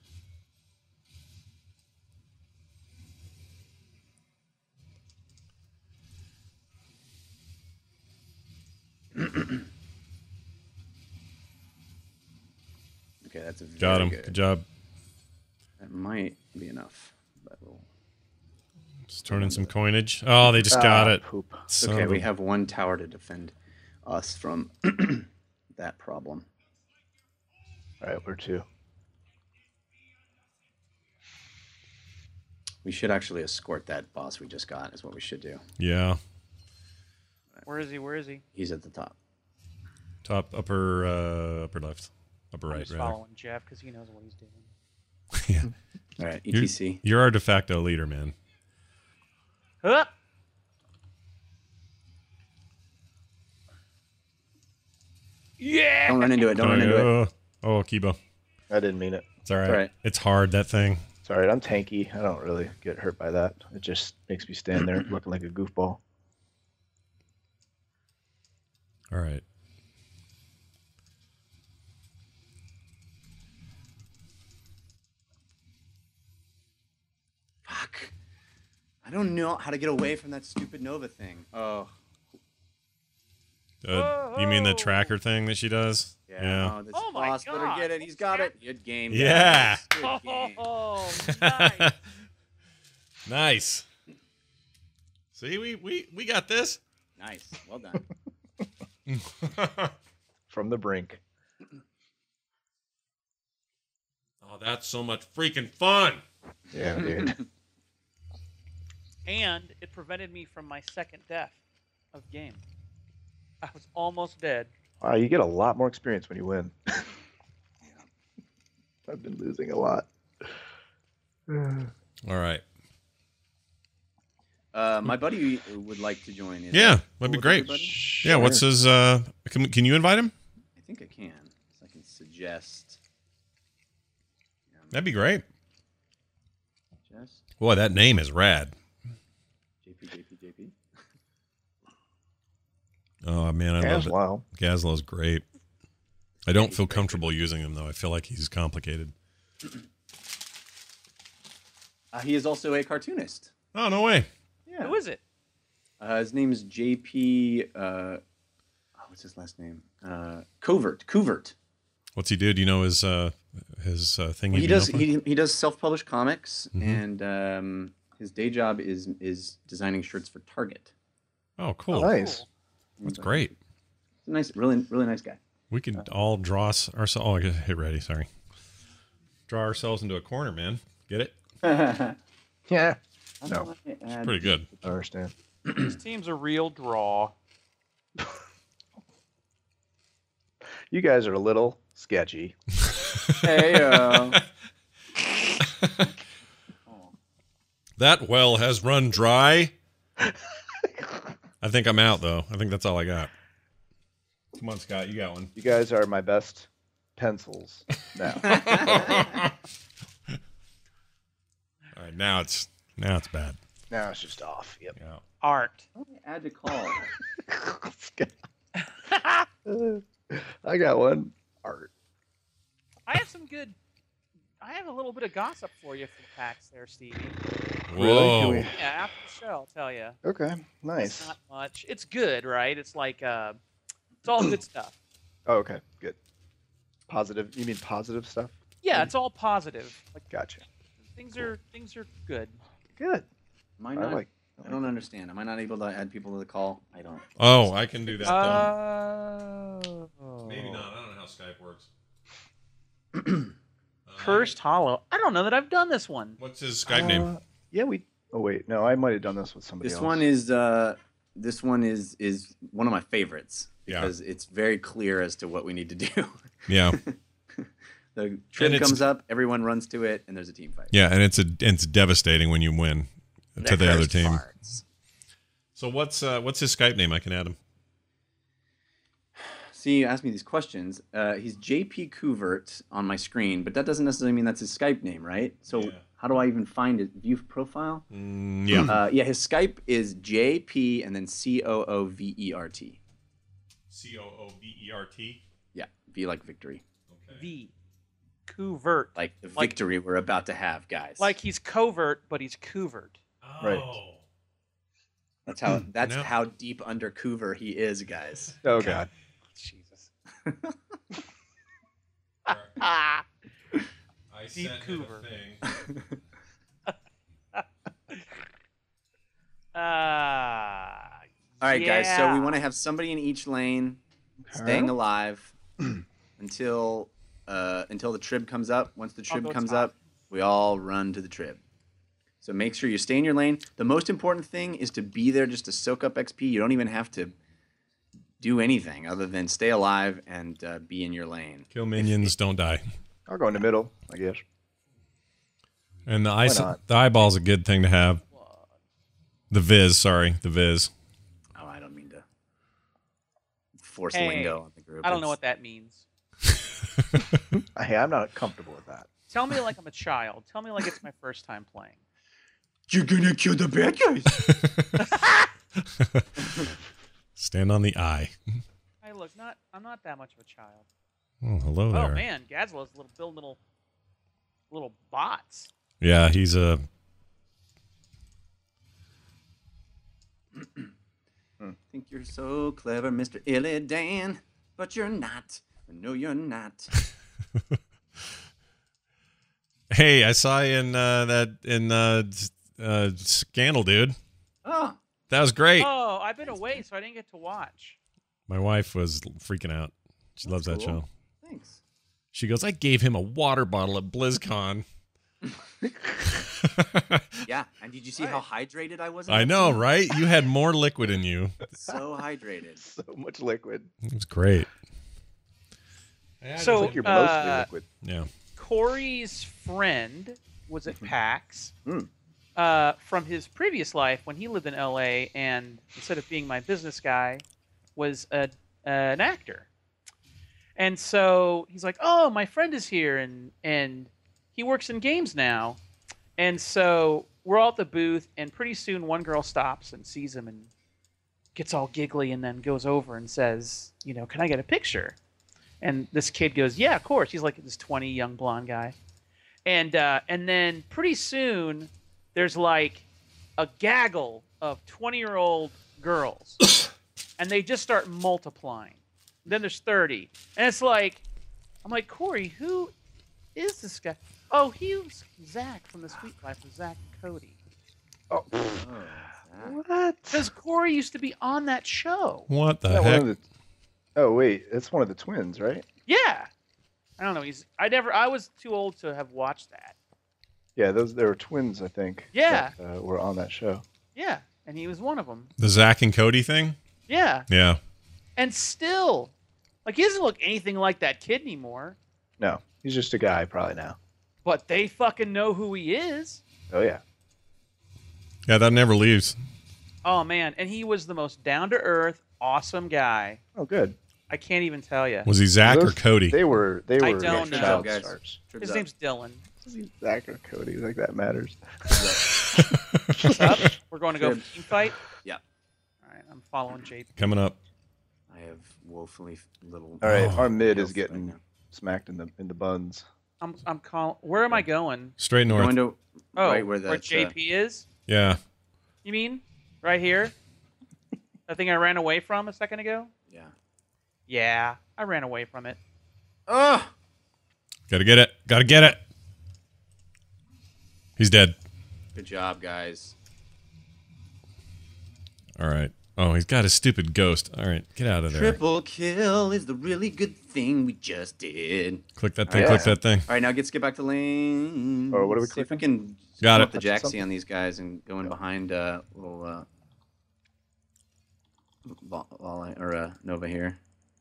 Okay, that's a very Got him. good. Good job. That might be enough. But we'll... Just turn in some coinage. Oh, they just got it. Poop. Son Okay, of we a- have one tower to defend us from that problem. All right, we're 2. We should actually escort that boss we just got, is what we should do. Yeah. Where is he? Where is he? He's at the top. Top, upper left. Upper I'm right, just rather. following Jeff because he knows what he's doing. Yeah. All right, You're- ETC. You're our de facto leader, man. Huh? Yeah. Don't run into it. Don't run into it. Oh, Kibo. I didn't mean it. It's all right. all right. It's hard, that thing. It's all right. I'm tanky. I don't really get hurt by that. It just makes me stand there looking like a goofball. All right. Fuck. I don't know how to get away from that stupid Nova thing. Oh. You mean the tracker thing that she does? Yeah. Oh, this Oh my boss better God. get it. He's got it. Good game. guys. Yeah. Good game. Oh, nice. Nice. See, we got this. Nice. Well done. From the brink. Oh, that's so much freaking fun. Yeah, dude. And it prevented me from my second death of game. I was almost dead. Wow, you get a lot more experience when you win. I've been losing a lot. All right. My buddy would like to join in. Yeah, that'd Cool be with great. everybody? Yeah, what's his can you invite him? I think I can. So I can suggest. That'd be great. Suggest Boy, that name is rad. JP. Oh man, I love it. Wow. Gazlow's great. I don't feel comfortable using him though. I feel like he's complicated. He is also a cartoonist. Oh, no way. Yeah. Who is it? His name is JP. What's his last name? Covert. What's he do? Do you know his thing? He he'd be does. known for? He does self-published comics, Mhm. and his day job is designing shirts for Target. Oh, cool. Nice. That's great. He's a nice, really nice guy. We could all draw ourselves. Oh, I gotta hit ready. Sorry. Draw ourselves into a corner, man. Get it? Yeah. No. It's pretty good. I understand. This team's a real draw. You guys are a little sketchy. Hey, That well has run dry. I think I'm out though. I think that's all I got. Come on, Scott. You got one. You guys are my best pencils now. All right, now it's bad. Now it's just off. Yep. Yeah. Art. add to call. I got one. Art. I have some good. I have a little bit of gossip for you for the packs there, Stevie. Really? Can Whoa. we- Yeah, after the show, I'll tell you. Okay. It's Nice. not much. It's good, right? It's like it's all good stuff. Oh, okay. Good. Positive. You mean positive stuff? Yeah, it's all positive. Like Gotcha. things are good. Good. Am I I not? like. I don't understand. Am I not able to add people to the call? I don't. Oh, I can do that. Maybe not. I don't know how Skype works. Cursed Hollow. I don't know that I've done this one. What's his Skype name? Yeah, we. Oh wait, no, I might have done this with somebody This else. one is one of my favorites Yeah. because it's very clear as to what we need to do. Yeah. The trip it's- comes up, everyone runs to it, and there's a team fight. Yeah, and it's devastating when you win to the other cursed team. farts. So what's his Skype name? I can add him. See, you asked me these questions. He's JP Covert on my screen, but that doesn't necessarily mean that's his Skype name, right? So Yeah. how do I even find his view profile? Yeah. Yeah, his Skype is JP and then COOVERT. COOVERT. Yeah, V like victory. Okay. V. Covert. Like the victory we're about to have, guys. Like he's covert, but he's covert. Oh. Right. That's No. how deep under Coover he is, guys. Oh God. Jesus. I Deep sent him Coover. a thing. All right, guys. So we want to have somebody in each lane, staying alive until the trib comes up. Once the I'll trib go comes top. up, we all run to the trib. So make sure you stay in your lane. The most important thing is to be there just to soak up XP. You don't even have to do anything other than stay alive and be in your lane. Kill minions, don't die. I'll go in the middle, I guess. And the not? the eyeball's a good thing to have. The Viz. Oh, I don't mean to force Hey, lingo on the group. I don't know what that means. Hey, I'm not comfortable with that. Tell me like I'm a child. Tell me like it's my first time playing. You're gonna kill the bad guys. Stand on the eye. Hey, look, I'm not that much of a child. Oh, hello there. Oh man, Gadzlo's building little bots. Yeah, he's a. Think you're so clever, Mr. Illidan, but you're not. No, you're not. Hey, I saw you in Scandal, dude. Oh, That was great. Oh, I've been away, so I didn't get to watch. My wife was freaking out. She loves that cool. show. Thanks. She goes, I gave him a water bottle at BlizzCon. Yeah, and did you see how hydrated I was? in I that know, scene? right? You had more liquid in you. So hydrated. So much liquid. It was great. So, You're mostly liquid. Yeah. Corey's friend was at PAX Hmm. from his previous life when he lived in LA, and instead of being my business guy, was an actor. And so he's like, "Oh, my friend is here, and he works in games now." And so we're all at the booth, and pretty soon one girl stops and sees him and gets all giggly, and then goes over and says, "Can I get a picture?" And this kid goes, "Yeah, of course." He's like this 20 young blonde guy. And then pretty soon there's like a gaggle of 20-year-old girls. And they just start multiplying. Then there's 30. And it's like, I'm like, Corey, who is this guy? Oh, he was Zach from The Sweet Life of Zach and Cody. Oh, Oh, Zach. what? Because Corey used to be on that show. What the Is that one heck? of the... Oh wait, it's one of the twins, right? Yeah. I don't know. I was too old to have watched that. Yeah, they were twins, I think. Yeah. That, were on that show. Yeah. And he was one of them. The Zach and Cody thing? Yeah. Yeah. And still, like, he doesn't look anything like that kid anymore. No, he's just a guy probably now. But they fucking know who he is. Oh yeah. Yeah, that never leaves. Oh, man. And he was the most down-to-earth, awesome guy. Oh good. I can't even tell you. Was he Zach or Those- Cody? They were. I don't know. child Guys. stars. Trib's His up. name's Dylan. Is he Zach or Cody? Like that matters. What's up? We're going to go Trib. team fight? Yeah. All right. I'm following JP. Coming up. I have woefully little. All right, Oh. our mid is Right getting now. smacked in the buns. I'm calling. Where am I going? Straight north. Going to Oh, right where the JP is? Yeah. You mean? Right here? That thing I ran away from a second ago? yeah. Yeah. I ran away from it. Oh, Gotta get it. Gotta get it. He's dead. good job, guys. All right. Oh, he's got his stupid ghost. All right. Get out of there. Triple kill is the really good thing we just did. Click that thing. Yeah. Click that thing. All right, now let's get back to lane. Oh, what are we See if we clicking? can Got zoom it. up the Jaxie on these guys and go in behind little Nova here.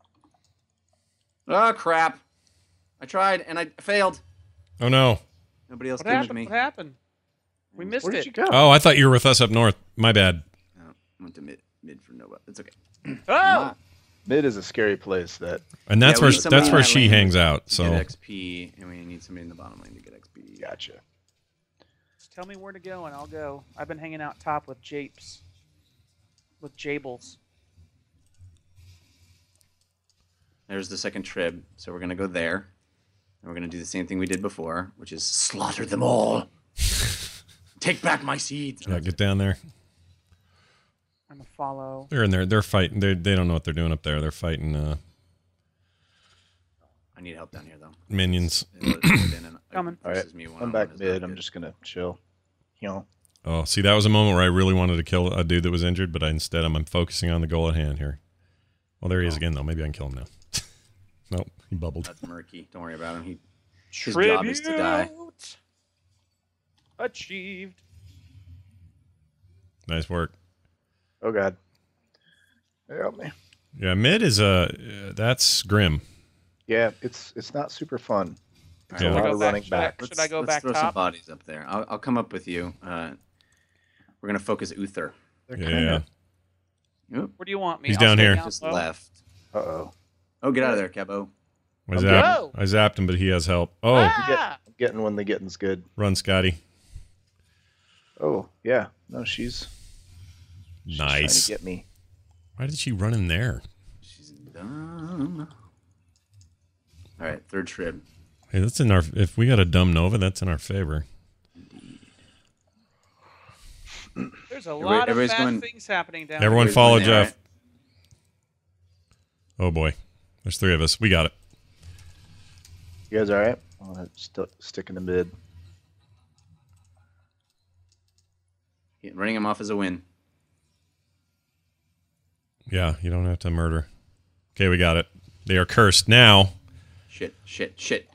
Oh crap! I tried and I failed. Oh, no. Nobody else What came with happened? me. What happened? We missed Where it. did you go? Oh, I thought you were with us up north. My bad. No, I went to mid for Nova. It's okay. Oh! Mid is a scary place. That And that's Yeah, we where need somebody that's in where that she lane hangs out. Get So XP, and we need somebody in the bottom lane to get XP. gotcha. tell me where to go and I'll go. I've been hanging out top with Japes. With Jables. There's the second trib. So we're gonna go there, and we're gonna do the same thing we did before, which is slaughter them all. Take back my seeds. Yeah, get down there. I'm gonna follow. They're in there. They're fighting. They don't know what they're doing up there. They're fighting I need help down here though. minions. Coming. All right, I'm back mid. I'm just gonna chill. You know. Oh, see, that was a moment where I really wanted to kill a dude that was injured, but instead I'm focusing on the goal at hand here. Well, there he is again, though. Maybe I can kill him now. Nope, he bubbled. That's murky. Don't worry about him. His job is to die. Achieved. Nice work. Oh God. Help me. Yeah, mid is that's grim. Yeah, it's not super fun. It's Yeah. a lot of back- running should I- back. Should I go let's back throw some top? bodies up there. I'll come up with you. We're gonna focus Uther. They're Yeah. kinda, Oop, Where do you want me? He's I'll down stay here. just low. left. Uh-oh. Oh, get out of there, Cabo. I Okay. Whoa! zapped him, but he has help. Oh, Ah! I'm getting when the getting's good. run, Scotty. Oh, yeah. No, she's trying Nice. to get me. Why did she run in there? She's dumb. All right, third trib. Hey, that's in our. If we got a dumb Nova, that's in our favor. There's a lot of everybody's bad going- things happening down Everyone Everybody's follow going there, Jeff. Oh boy, there's 3 of us. We got it. You guys all right? I'll stick in the mid. Yeah, running him off is a win. Yeah, you don't have to murder. Okay, we got it. They are cursed now. Shit, shit, shit.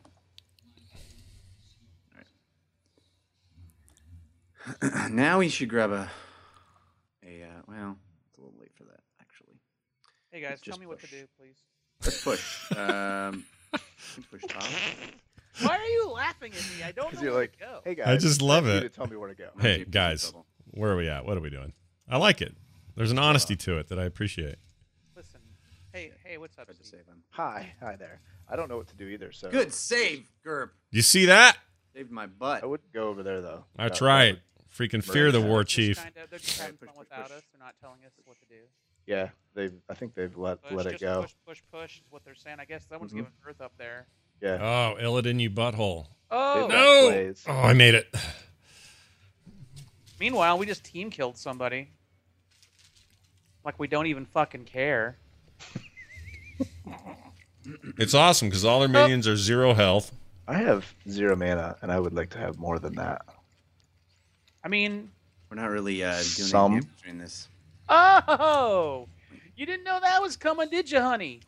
All right. Now we should grab well, it's a little late for that, actually. Hey guys, Let's tell just me what to push. do, please. Let's push. Push top. Why are you laughing at me? I don't Because know you're where like, to go. hey guys, I just it's love time for it. you to tell me where to go. Hey, JP's in guys, trouble. where are we at? What are we doing? I like it. There's an honesty to it that I appreciate. Listen. Hey, what's up, Tried to Steve? save him. Hi there. I don't know what to do either, so Good save, Gerb. You see that? Saved my butt. I wouldn't go over there though. That's That right. would- Freaking fear the Yeah. war Just chief. they're just having push, fun push, without push. us. They're not telling us what to do. Yeah, I think they've let Push, it just go. push is what they're saying. I guess someone's Mhm. giving birth up there. Yeah. Oh, Illidan, you butthole. Oh! They've got No! plays. Oh, I made it. Meanwhile, we just team killed somebody. Like we don't even fucking care. It's awesome because all their minions are 0 health. I have 0 mana, and I would like to have more than that. I mean, We're not really doing Some. any damage during this. oh! You didn't know that was coming, did you, honey?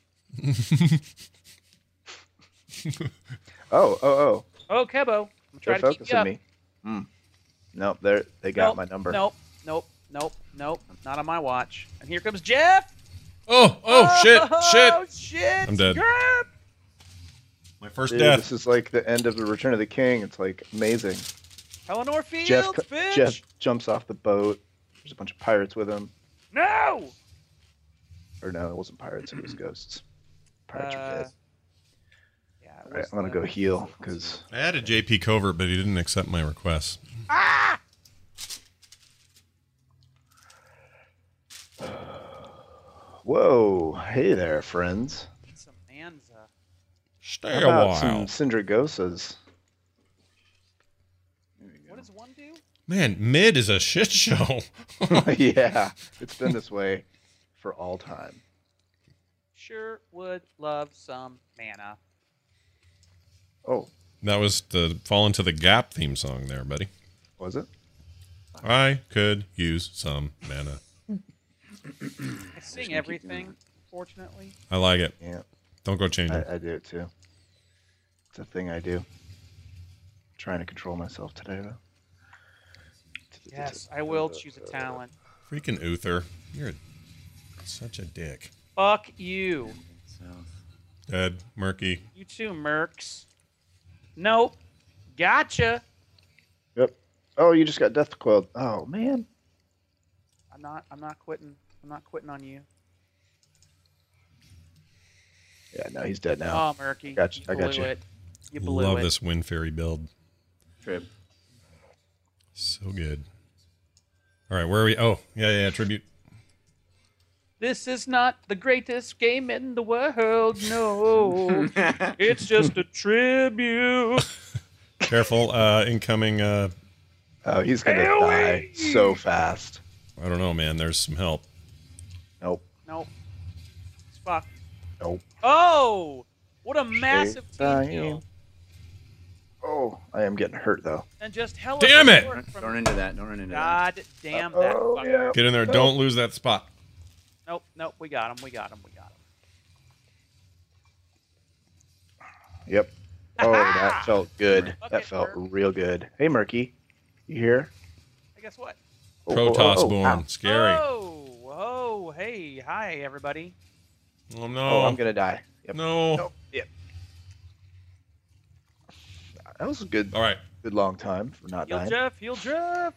Oh! Oh, Kebo. I'm They're trying to keep you focusing up. me. Nope, they got my number. Nope. Not on my watch. And here comes Jeff. Oh, shit. Oh, shit. I'm dead. Grab. My first Dude, death. this is like the end of the Return of the King. It's like amazing. Eleanor Fields, Jeff bitch. Jeff jumps off the boat. There's a bunch of pirates with him. No. Or no, it wasn't pirates. It was ghosts. Pirates are dead. Yeah. it All right, was I'm gonna the- go heal because I added JP Covert, but he didn't accept my request. Ah! whoa, hey there, friends. Need some Manza. Stay How a about while. some Syndragosas? There we go. What does one do? Man, mid is a shit show. Yeah, it's been this way for all time. Sure would love some mana. Oh, That was the Fall Into the Gap theme song there, buddy. was it? I could use some mana. I sing gonna keep doing everything, fortunately. I like it. Yeah, Don't go change it. I do it too. It's a thing I do. Trying to control myself today, though. Yes, I will choose a talent. Freaking Uther. You're such a dick. Fuck you. South. Dead. Murky. You too, Mercs. Nope. Gotcha. Yep. Oh, you just got death coiled. Oh man. I'm not quitting. I'm not quitting on you. Yeah, no, he's dead now. Oh, Murky. Gotcha, You I got blew you. it. You blew Love it. this Wind Fairy build. Trib. So good. All right, where are we? Oh, yeah, tribute. This is not the greatest game in the world, no. It's just a tribute. Careful, incoming. Oh, he's gonna Aoe! die so fast. I don't know, man. There's some help. Nope. Nope. It's fucked. Nope. Oh! What a massive team dying. kill. Oh, I am getting hurt though. And just hella Damn it! support Don't from- run into that. Don't run into that. God damn that Oh, fucker. yeah. Get in there. Don't lose that spot. Nope, we got him. Yep. Oh, that felt good. Fuck That it, felt Merc. real good. Hey, Murky, you here? Hey, guess what? Oh, Protoss oh, oh, born. ow. Scary. Oh, hey, hi, everybody. Oh, no. Oh, I'm gonna die. Yep. No. Nope. Yep. That was a good, All right. good long time for not dying. Heal Jeff.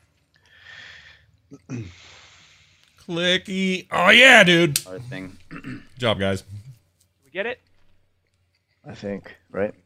Clicky. Oh, yeah, dude. Hard thing. Good job, guys. Did we get it? I think, right?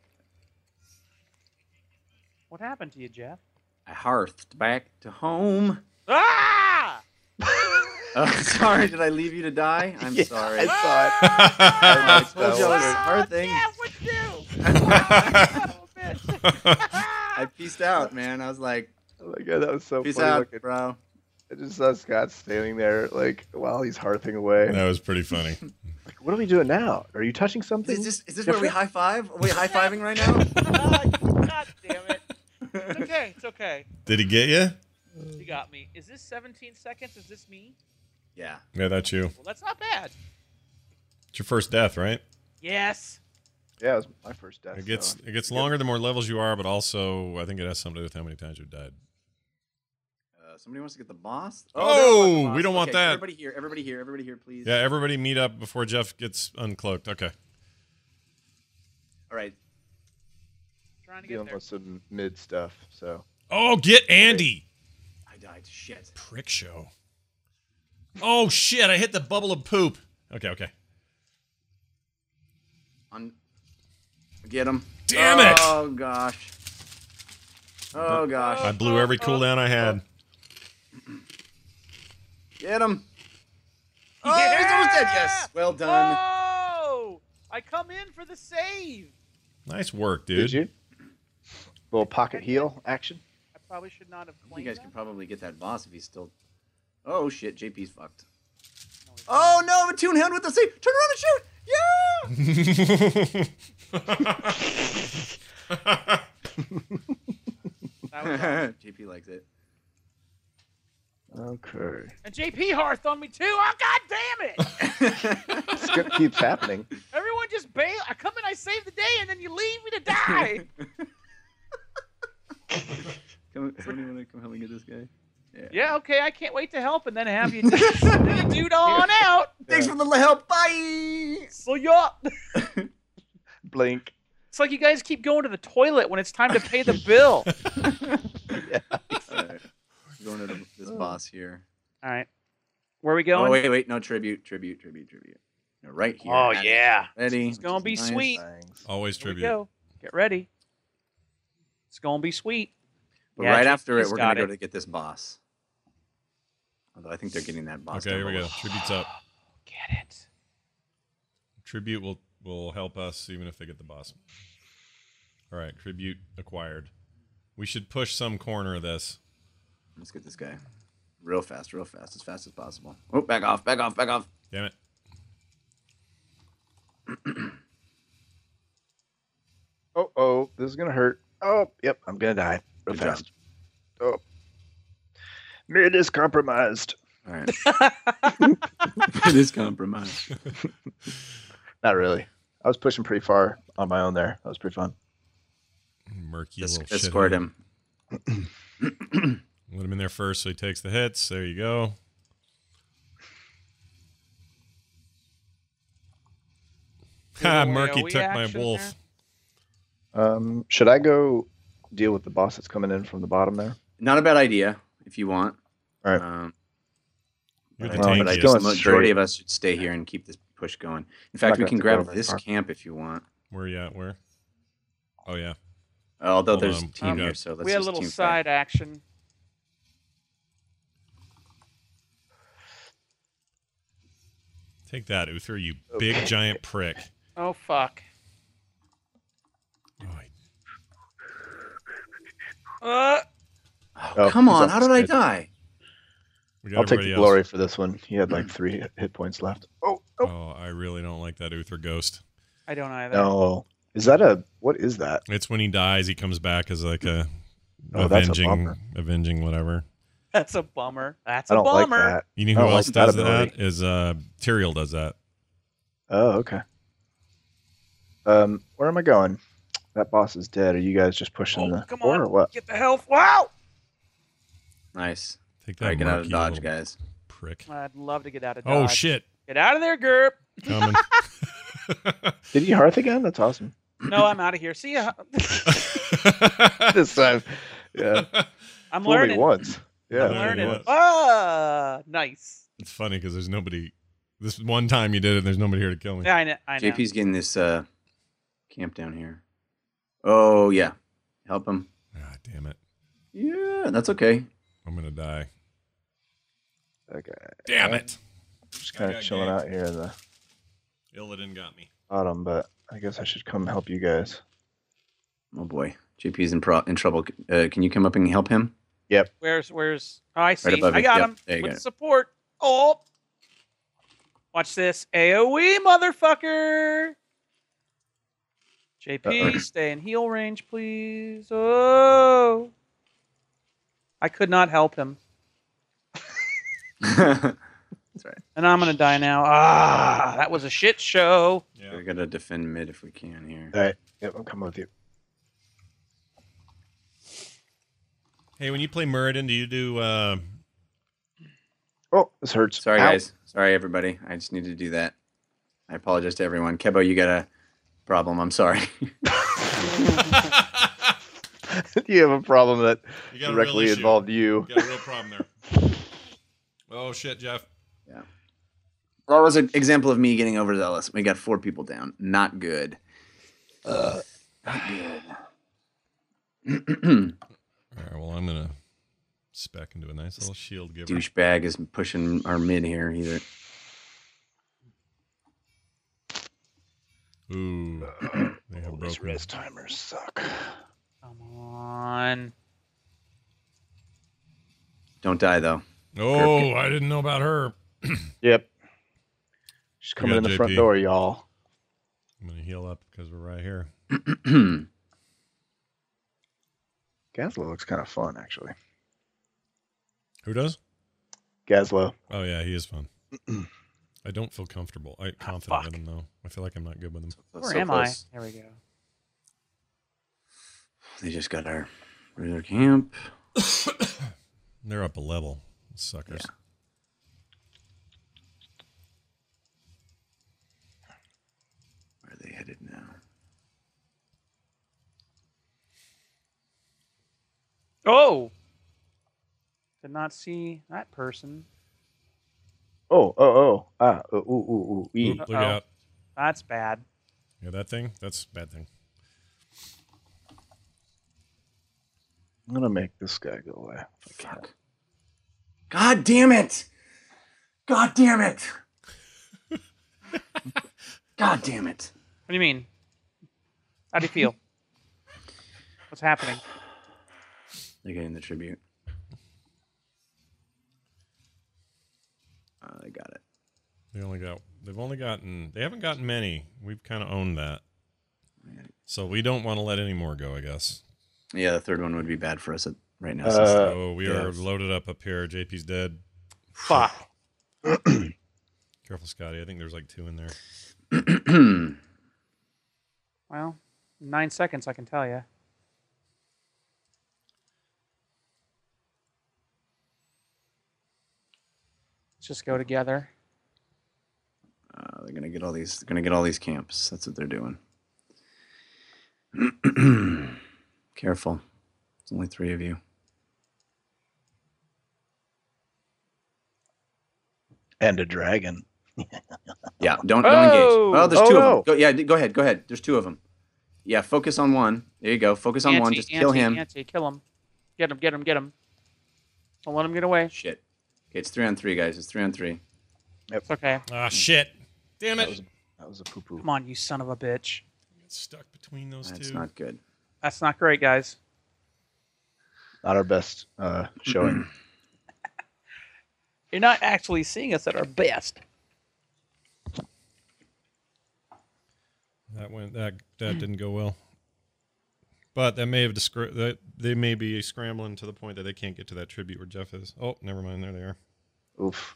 What happened to you, Jeff? I hearthed back to home. Ah! Sorry, did I leave you to die? I'm Yeah, sorry. I saw it. I That told you I was was- hard thing. Jeff, what'd you do? Oh, bitch. I peaced out, man. I was like, Oh my god, that was so peace funny out, looking. bro. I just saw Scott standing there, like, while he's hearthing away. That was pretty funny. Like, what are we doing now? Are you touching something? Is this where we high five? Are we high fiving right now? God damn it. It's okay. Did he get you? You got me. Is this 17 seconds? Is this me? Yeah. Yeah, that's you. Well, that's not bad. It's your first death, right? Yes. Yeah, it was my first death. It gets so- it gets longer the more levels you are, but also I think it has something to do with how many times you've died. Somebody wants to get the boss. Oh, they don't want the boss. we don't want Okay, that. Everybody here, please. Yeah, everybody meet up before Jeff gets uncloaked. Okay. All right. Trying to get dealing there. with some mid stuff, so. Oh, get Andy. I died. Shit. Prick show. Oh shit! I hit the bubble of poop. Okay. Get him. Damn it! Oh gosh. Oh gosh. I blew every cooldown I had. Get him. Oh, he's almost dead. Yes. Well done. Oh! I come in for the save. Nice work, Did dude. you? Little pocket heal action. I probably should not have You claimed guys that. could probably get that boss if he's still. Oh shit, JP's fucked. No, he's Oh no, a Toon Hound with the save. Turn around and shoot. That was Yeah. awesome. JP likes it. Okay. And JP Hearth on me too. Oh god damn it! This keeps happening. Everyone just bail. I come in, I save the day, and then you leave me to die. Somebody want to come help me get this guy? Yeah, okay. I can't wait to help, and then have you dude on out. Thanks for the help. Bye. So yeah. Blink. It's like you guys keep going to the toilet when it's time to pay the bill. Yeah. All right. Going to this boss here. All right. Where are we going? Oh wait, no tribute. No, right here. Oh, At it. yeah. Ready? It's gonna be Nice. sweet. Thanks. Always Here we tribute. go. Get ready. It's gonna be sweet. But Yeah, right JP's after it, we're got gonna go it. to get this boss. Although I think they're getting that boss. Okay, down here we below. go. Tribute's up. Get it. Tribute will help us even if they get the boss. All right, tribute acquired. We should push some corner of this. Let's get this guy. Real fast, as fast as possible. Oh, back off. Damn it. Oh, this is gonna hurt. Oh, yep, I'm gonna die real Good job. fast. Oh, mid is compromised. All right. It is compromised. Not really. I was pushing pretty far on my own there. That was pretty fun. Murky little shit. Escort him. Let him in there first so he takes the hits. There you go. Ha, Little Murky AoE took my action wolf. there. Should I go deal with the boss that's coming in from the bottom there? Not a bad idea if you want. All right. You're But the I tankiest. guess the Going majority straight. of us should stay here and keep this push going. In fact, not we gonna can have to go grab very this far. camp if you want. Where you at? Where? Oh, yeah. Although Hold there's on. a team Okay. here, so let's We had a just little team side fight. action. Take that, Uther, you big giant prick. Oh fuck. Oh, Oh, come he's on. on How the did I side. die? we got I'll take everybody the else. glory for this one. He had like 3 hit points left. Oh, Oh, I really don't like that Uther ghost. I don't either. no. Is that what is that? It's when he dies, he comes back as like a Oh, that's a bummer. avenging whatever. That's a bummer. That's I a don't like bummer. that. You know I who don't else like that does ability. that? Is Tyrael does that. Oh, okay. Where am I going? That boss is dead. Are you guys just pushing Oh, the come core on. or what? Get the health. Wow. Nice. Take All that. right, get out of Murky dodge, little guys. Prick. I'd love to get out of Oh dodge. shit! Get out of there, Gerp. Coming. Did he hearth again? That's awesome. No, I'm out of here. See ya. This time. Yeah. I'm Fool me learning. once. Yeah. I'm Yeah, learning. yeah. Ah, nice. It's funny because there's nobody. This one time you did it, and there's nobody here to kill me. Yeah, I know. JP's getting this camp down here. Oh, yeah. Help him. Ah, damn it! Yeah, that's okay. I'm gonna die. Okay. Damn it! Just kind got of chilling ganked. out here in the Illidan got me. bottom, but I guess I should come help you guys. Oh, boy. JP's in trouble. Can you come up and help him? Where's? Oh, I see. above I you. got Yep, him there you with go. support. Oh, watch this. AOE, motherfucker. JP, stay in heal range, please. Oh, I could not help him, That's right. and I'm gonna die now. Ah, that was a shit show. Yeah. We gotta defend mid if we can here. All right. Yep, I'm coming with you. Hey, when you play Muradin, do you do? Oh, this hurts. Sorry, Ow. guys. Sorry, everybody. I just needed to do that. I apologize to everyone. Kebo, you got a problem. I'm sorry. You have a problem that You got a real directly issue. involved you. You got a real problem there. Oh shit, Jeff. Well, that was an example of me getting overzealous. We got 4 people down. Not good. Not good. All right. Well, I'm gonna spec into a nice little shield giver. Douchebag is pushing our mid here either. Ooh, they have These broken. res timers suck. Come on. Don't die, though. Oh, I didn't know about her. Yep. She's coming in got the front JP. door, y'all. I'm gonna heal up because we're right here. Gazlo looks kind of fun, actually. Who does? Gazlo. Oh yeah, he is fun. I don't feel confident with fuck. him though. I feel like I'm not good with him. Where am I? There we go. They just got our regular camp. They're up a level, suckers. Yeah. Where are they headed now? Oh, did not see that person. Oh. Ooh. Oop, E. look Uh-oh. out. That's bad. Yeah, that thing? That's a bad thing. I'm going to make this guy go away. if I can. Fuck. God damn it! God damn it! God damn it! What do you mean? How do you feel? What's happening? They're getting the tribute. They got it. They haven't gotten many. We've kind of owned that. So we don't want to let any more go, I guess. Yeah, the third one would be bad for us right now. So we are yes. loaded up here. JP's dead. Fuck. Careful, Scotty. I think there's like 2 in there. since- Well, 9 seconds, I can tell you. Let's just go together. they're gonna get all these. They're gonna get all these camps. That's what they're doing. Careful. It's only 3 of you. And a dragon. Yeah, don't engage. Oh, there's 2 of no. them. Go ahead. Go ahead. There's 2 of them. Yeah, focus on one. There you go. Focus on one. Just kill him. Kill him. Get him. Don't let him get away. Shit. Okay, it's 3 on 3, guys. It's 3 on 3. It's okay. Ah, shit. Damn That it! was that was a poo poo. Come on, you son of a bitch. Get stuck between those That's two. not good. That's not great, guys. Not our best showing. You're not actually seeing us at our best. That didn't go well. But that may have that they may be scrambling to the point that they can't get to that tribute where Jeff is. Oh, never mind. There they are. Oof.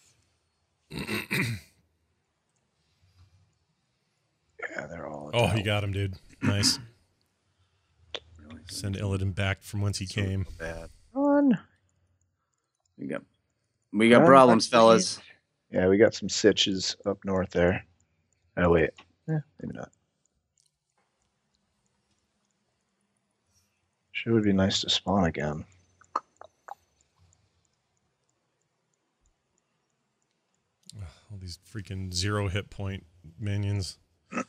Yeah, they're all. Oh, you got him, dude. Nice. Really? Send Illidan back from whence he came. Bad. on. We got Run, problems, please. fellas. Yeah, we got some sitches up north there. Oh wait, maybe not. Sure would be nice to spawn again. All these freaking 0 hit point minions.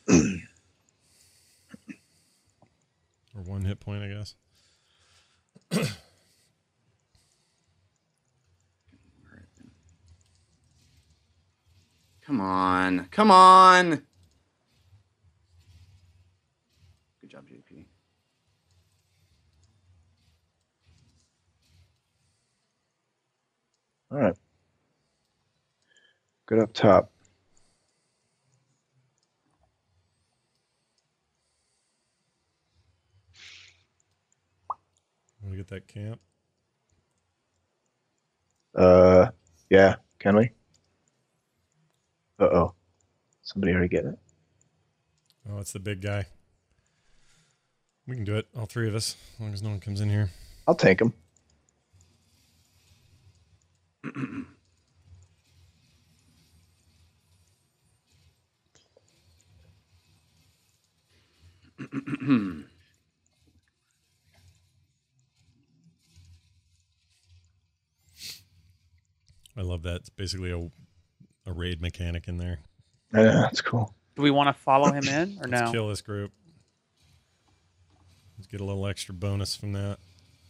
Or 1 hit point, I guess. Come on. Come on. Good job, JP. All right. Good up top. Want to get that camp? Yeah. Can we? Uh-oh. Somebody already get it? Oh, it's the big guy. We can do it, all 3 of us, as long as no one comes in here. I'll take him. I love that. It's basically a raid mechanic in there. Yeah, that's cool. Do we want to follow him in or Let's no? kill this group. Let's get a little extra bonus from that.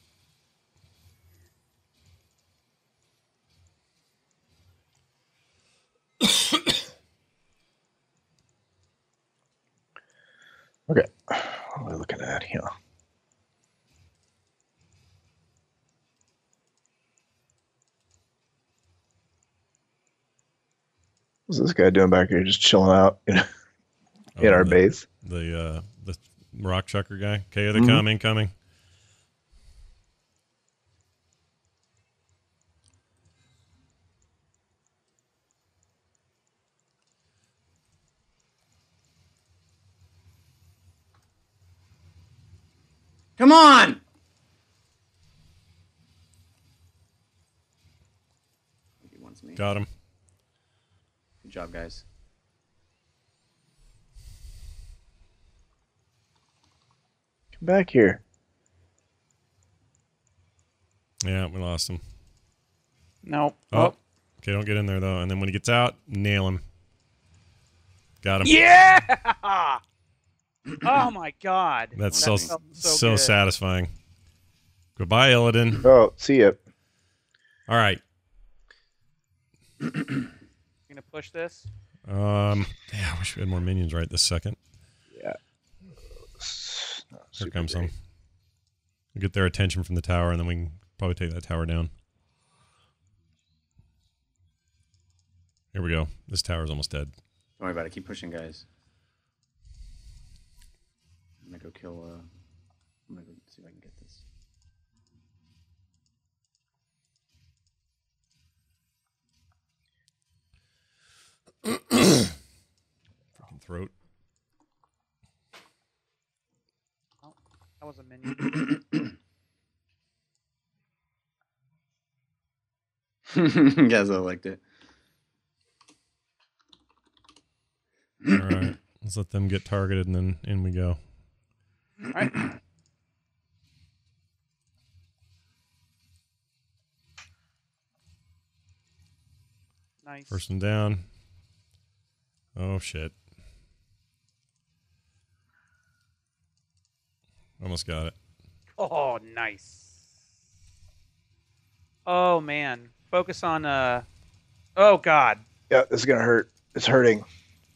Okay. What are we looking at here? What's this guy doing back here? Just chilling out in our base? The rock chucker guy. Okay, they're coming. Come on. He wants me. Got him. Good job, guys. Come back here. Yeah, we lost him. No. Oh. Okay, don't get in there, though. And then when he gets out, nail him. Got him. Yeah! Oh my god. That's That so felt so good. satisfying. Goodbye, Illidan. Oh, see ya. All right. You gonna push this? Yeah, I wish we had more minions right this second. Yeah. Here comes some. We'll get their attention from the tower, and then we can probably take that tower down. Here we go. This tower's almost dead. Don't worry about it. Keep pushing, guys. I'm gonna go kill. I'm gonna go see if I can get this. Freaking throat. Oh, that was a minion. Guys, I liked it. All right. Let's let them get targeted, and then in we go. All right. Nice. First one down. Oh, shit. Almost got it. Oh, nice. Oh man. Focus on oh god. Yeah, this is gonna hurt. It's hurting.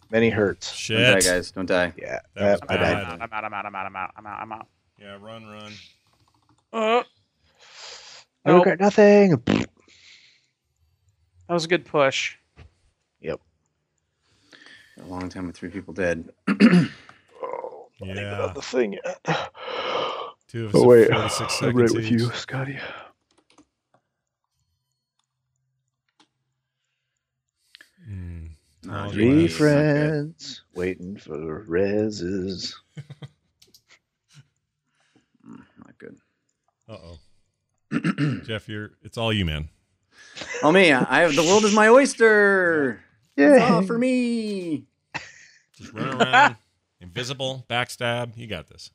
Many hurts. Shit. Don't die, guys. Don't die. Yeah, That was I died. bad. I'm out. Yeah, run. Nope. I regret nothing. That was a good push. Yep. A long time with 3 people dead. Oh, not even Yeah. on the thing yet. 2 of Oh wait, 46 I'm seconds right with each. you, Scotty. Nah, Oh, GG. Three Not good. friends waiting for reses. Not good. Uh-oh. Jeff, it's all you, man. Oh me, I have the world is my oyster. It's all Yeah. for me. Just run around, invisible, backstab. You got this.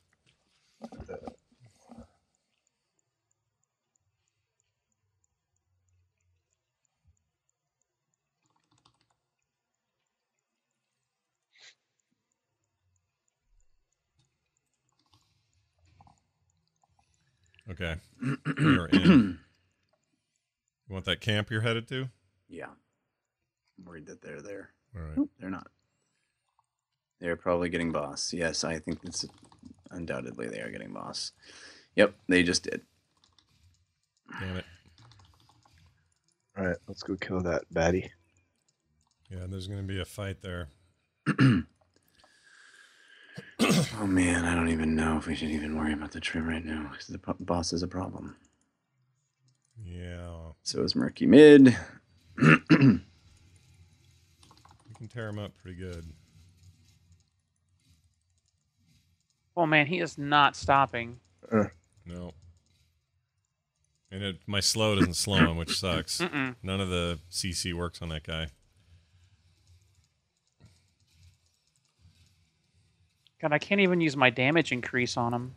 Okay. You're in. You want that camp you're headed to? Yeah. I'm worried that they're there. All right. They're not. They're probably getting boss. Yes, I think that's undoubtedly they are getting boss. Yep, they just did. Damn it. All right, let's go kill that baddie. Yeah, there's going to be a fight there. Oh man, I don't even know if we should even worry about the trim right now because the boss is a problem. Yeah. So is Murky Mid. You can tear him up pretty good. Oh man, he is not stopping. No. And my slow doesn't slow him, which sucks. Mm-mm. None of the CC works on that guy. God, I can't even use my damage increase on him.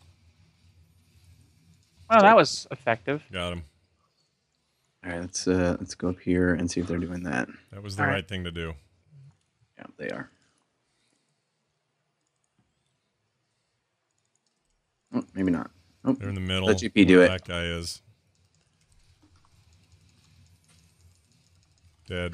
Oh, that was effective. Got him. All right, let's go up here and see if they're doing that. That was the All right. right thing to do. Yeah, they are. Oh, maybe not. Oh, They're in the middle. Let GP do where it. That guy is. Dead.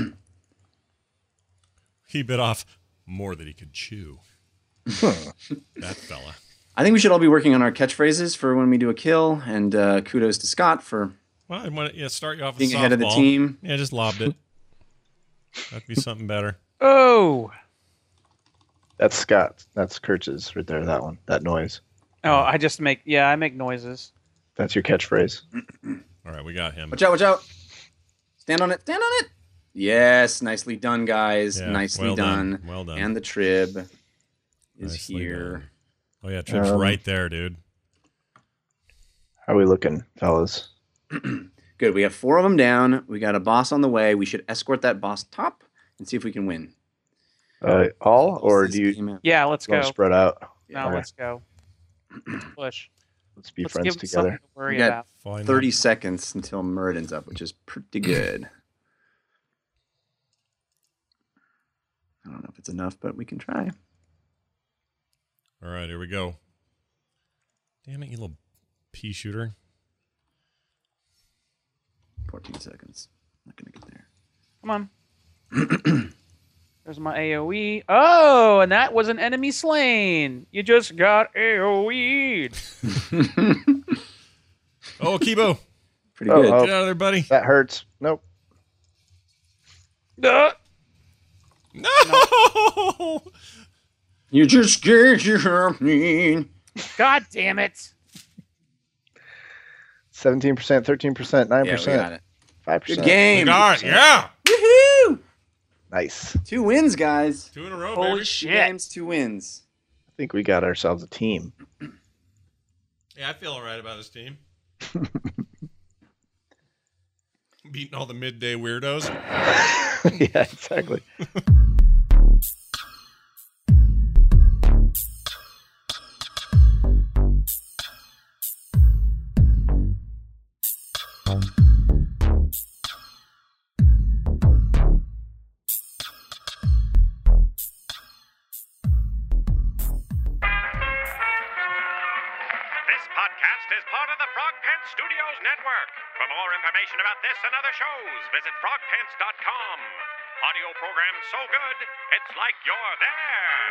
He bit off more than he could chew. That fella. I think we should all be working on our catchphrases for when we do a kill, and kudos to Scott for Well, I want to start you off with being ahead of the softball. team. Yeah, just lobbed it. That'd be something better. Oh! That's Scott. That's Kurtz's right there. That one. That noise. Oh, I make noises. That's your catchphrase. All right, we got him. Watch out, watch out. Stand on it, stand on it. Yes, nicely done, guys. Yeah, nicely well done. done. Well done. And the trib is Nicely here. done. Oh yeah, Trip's right there, dude. How are we looking, fellas? Good. We have 4 of them down. We got a boss on the way. We should escort that boss top and see if we can win. All, or This do you game out. Yeah, let's want go. to spread out? No, Okay. let's go. Let's push. Let's be Let's friends give him together. something to worry We got about. Fine. 30 seconds until Muradin's up, which is pretty good. I don't know if it's enough, but we can try. All right, here we go. Damn it, you little pea shooter. 14 seconds. Not going to get there. Come on. There's my AoE. Oh, and that was an enemy slain. You just got AoE'd. Oh, Kibo. Pretty Oh, good. oh. Get out of there, buddy. That hurts. Nope. Duh. No! You just scared your mean. God damn it. 17%, 13%, 9%, Yeah, we got it. 5%. Good game. God, yeah. Woohoo! Nice. 2 wins, guys. 2 in a row, Holy baby. 2 shit. games, 2 wins. I think we got ourselves a team. Yeah, I feel all right about this team. Beating all the midday weirdos. Yeah, exactly. This podcast is part of the Frog Pants Studios Network. For more information about this and other shows, visit frogpants.com. Audio program so good, it's like you're there.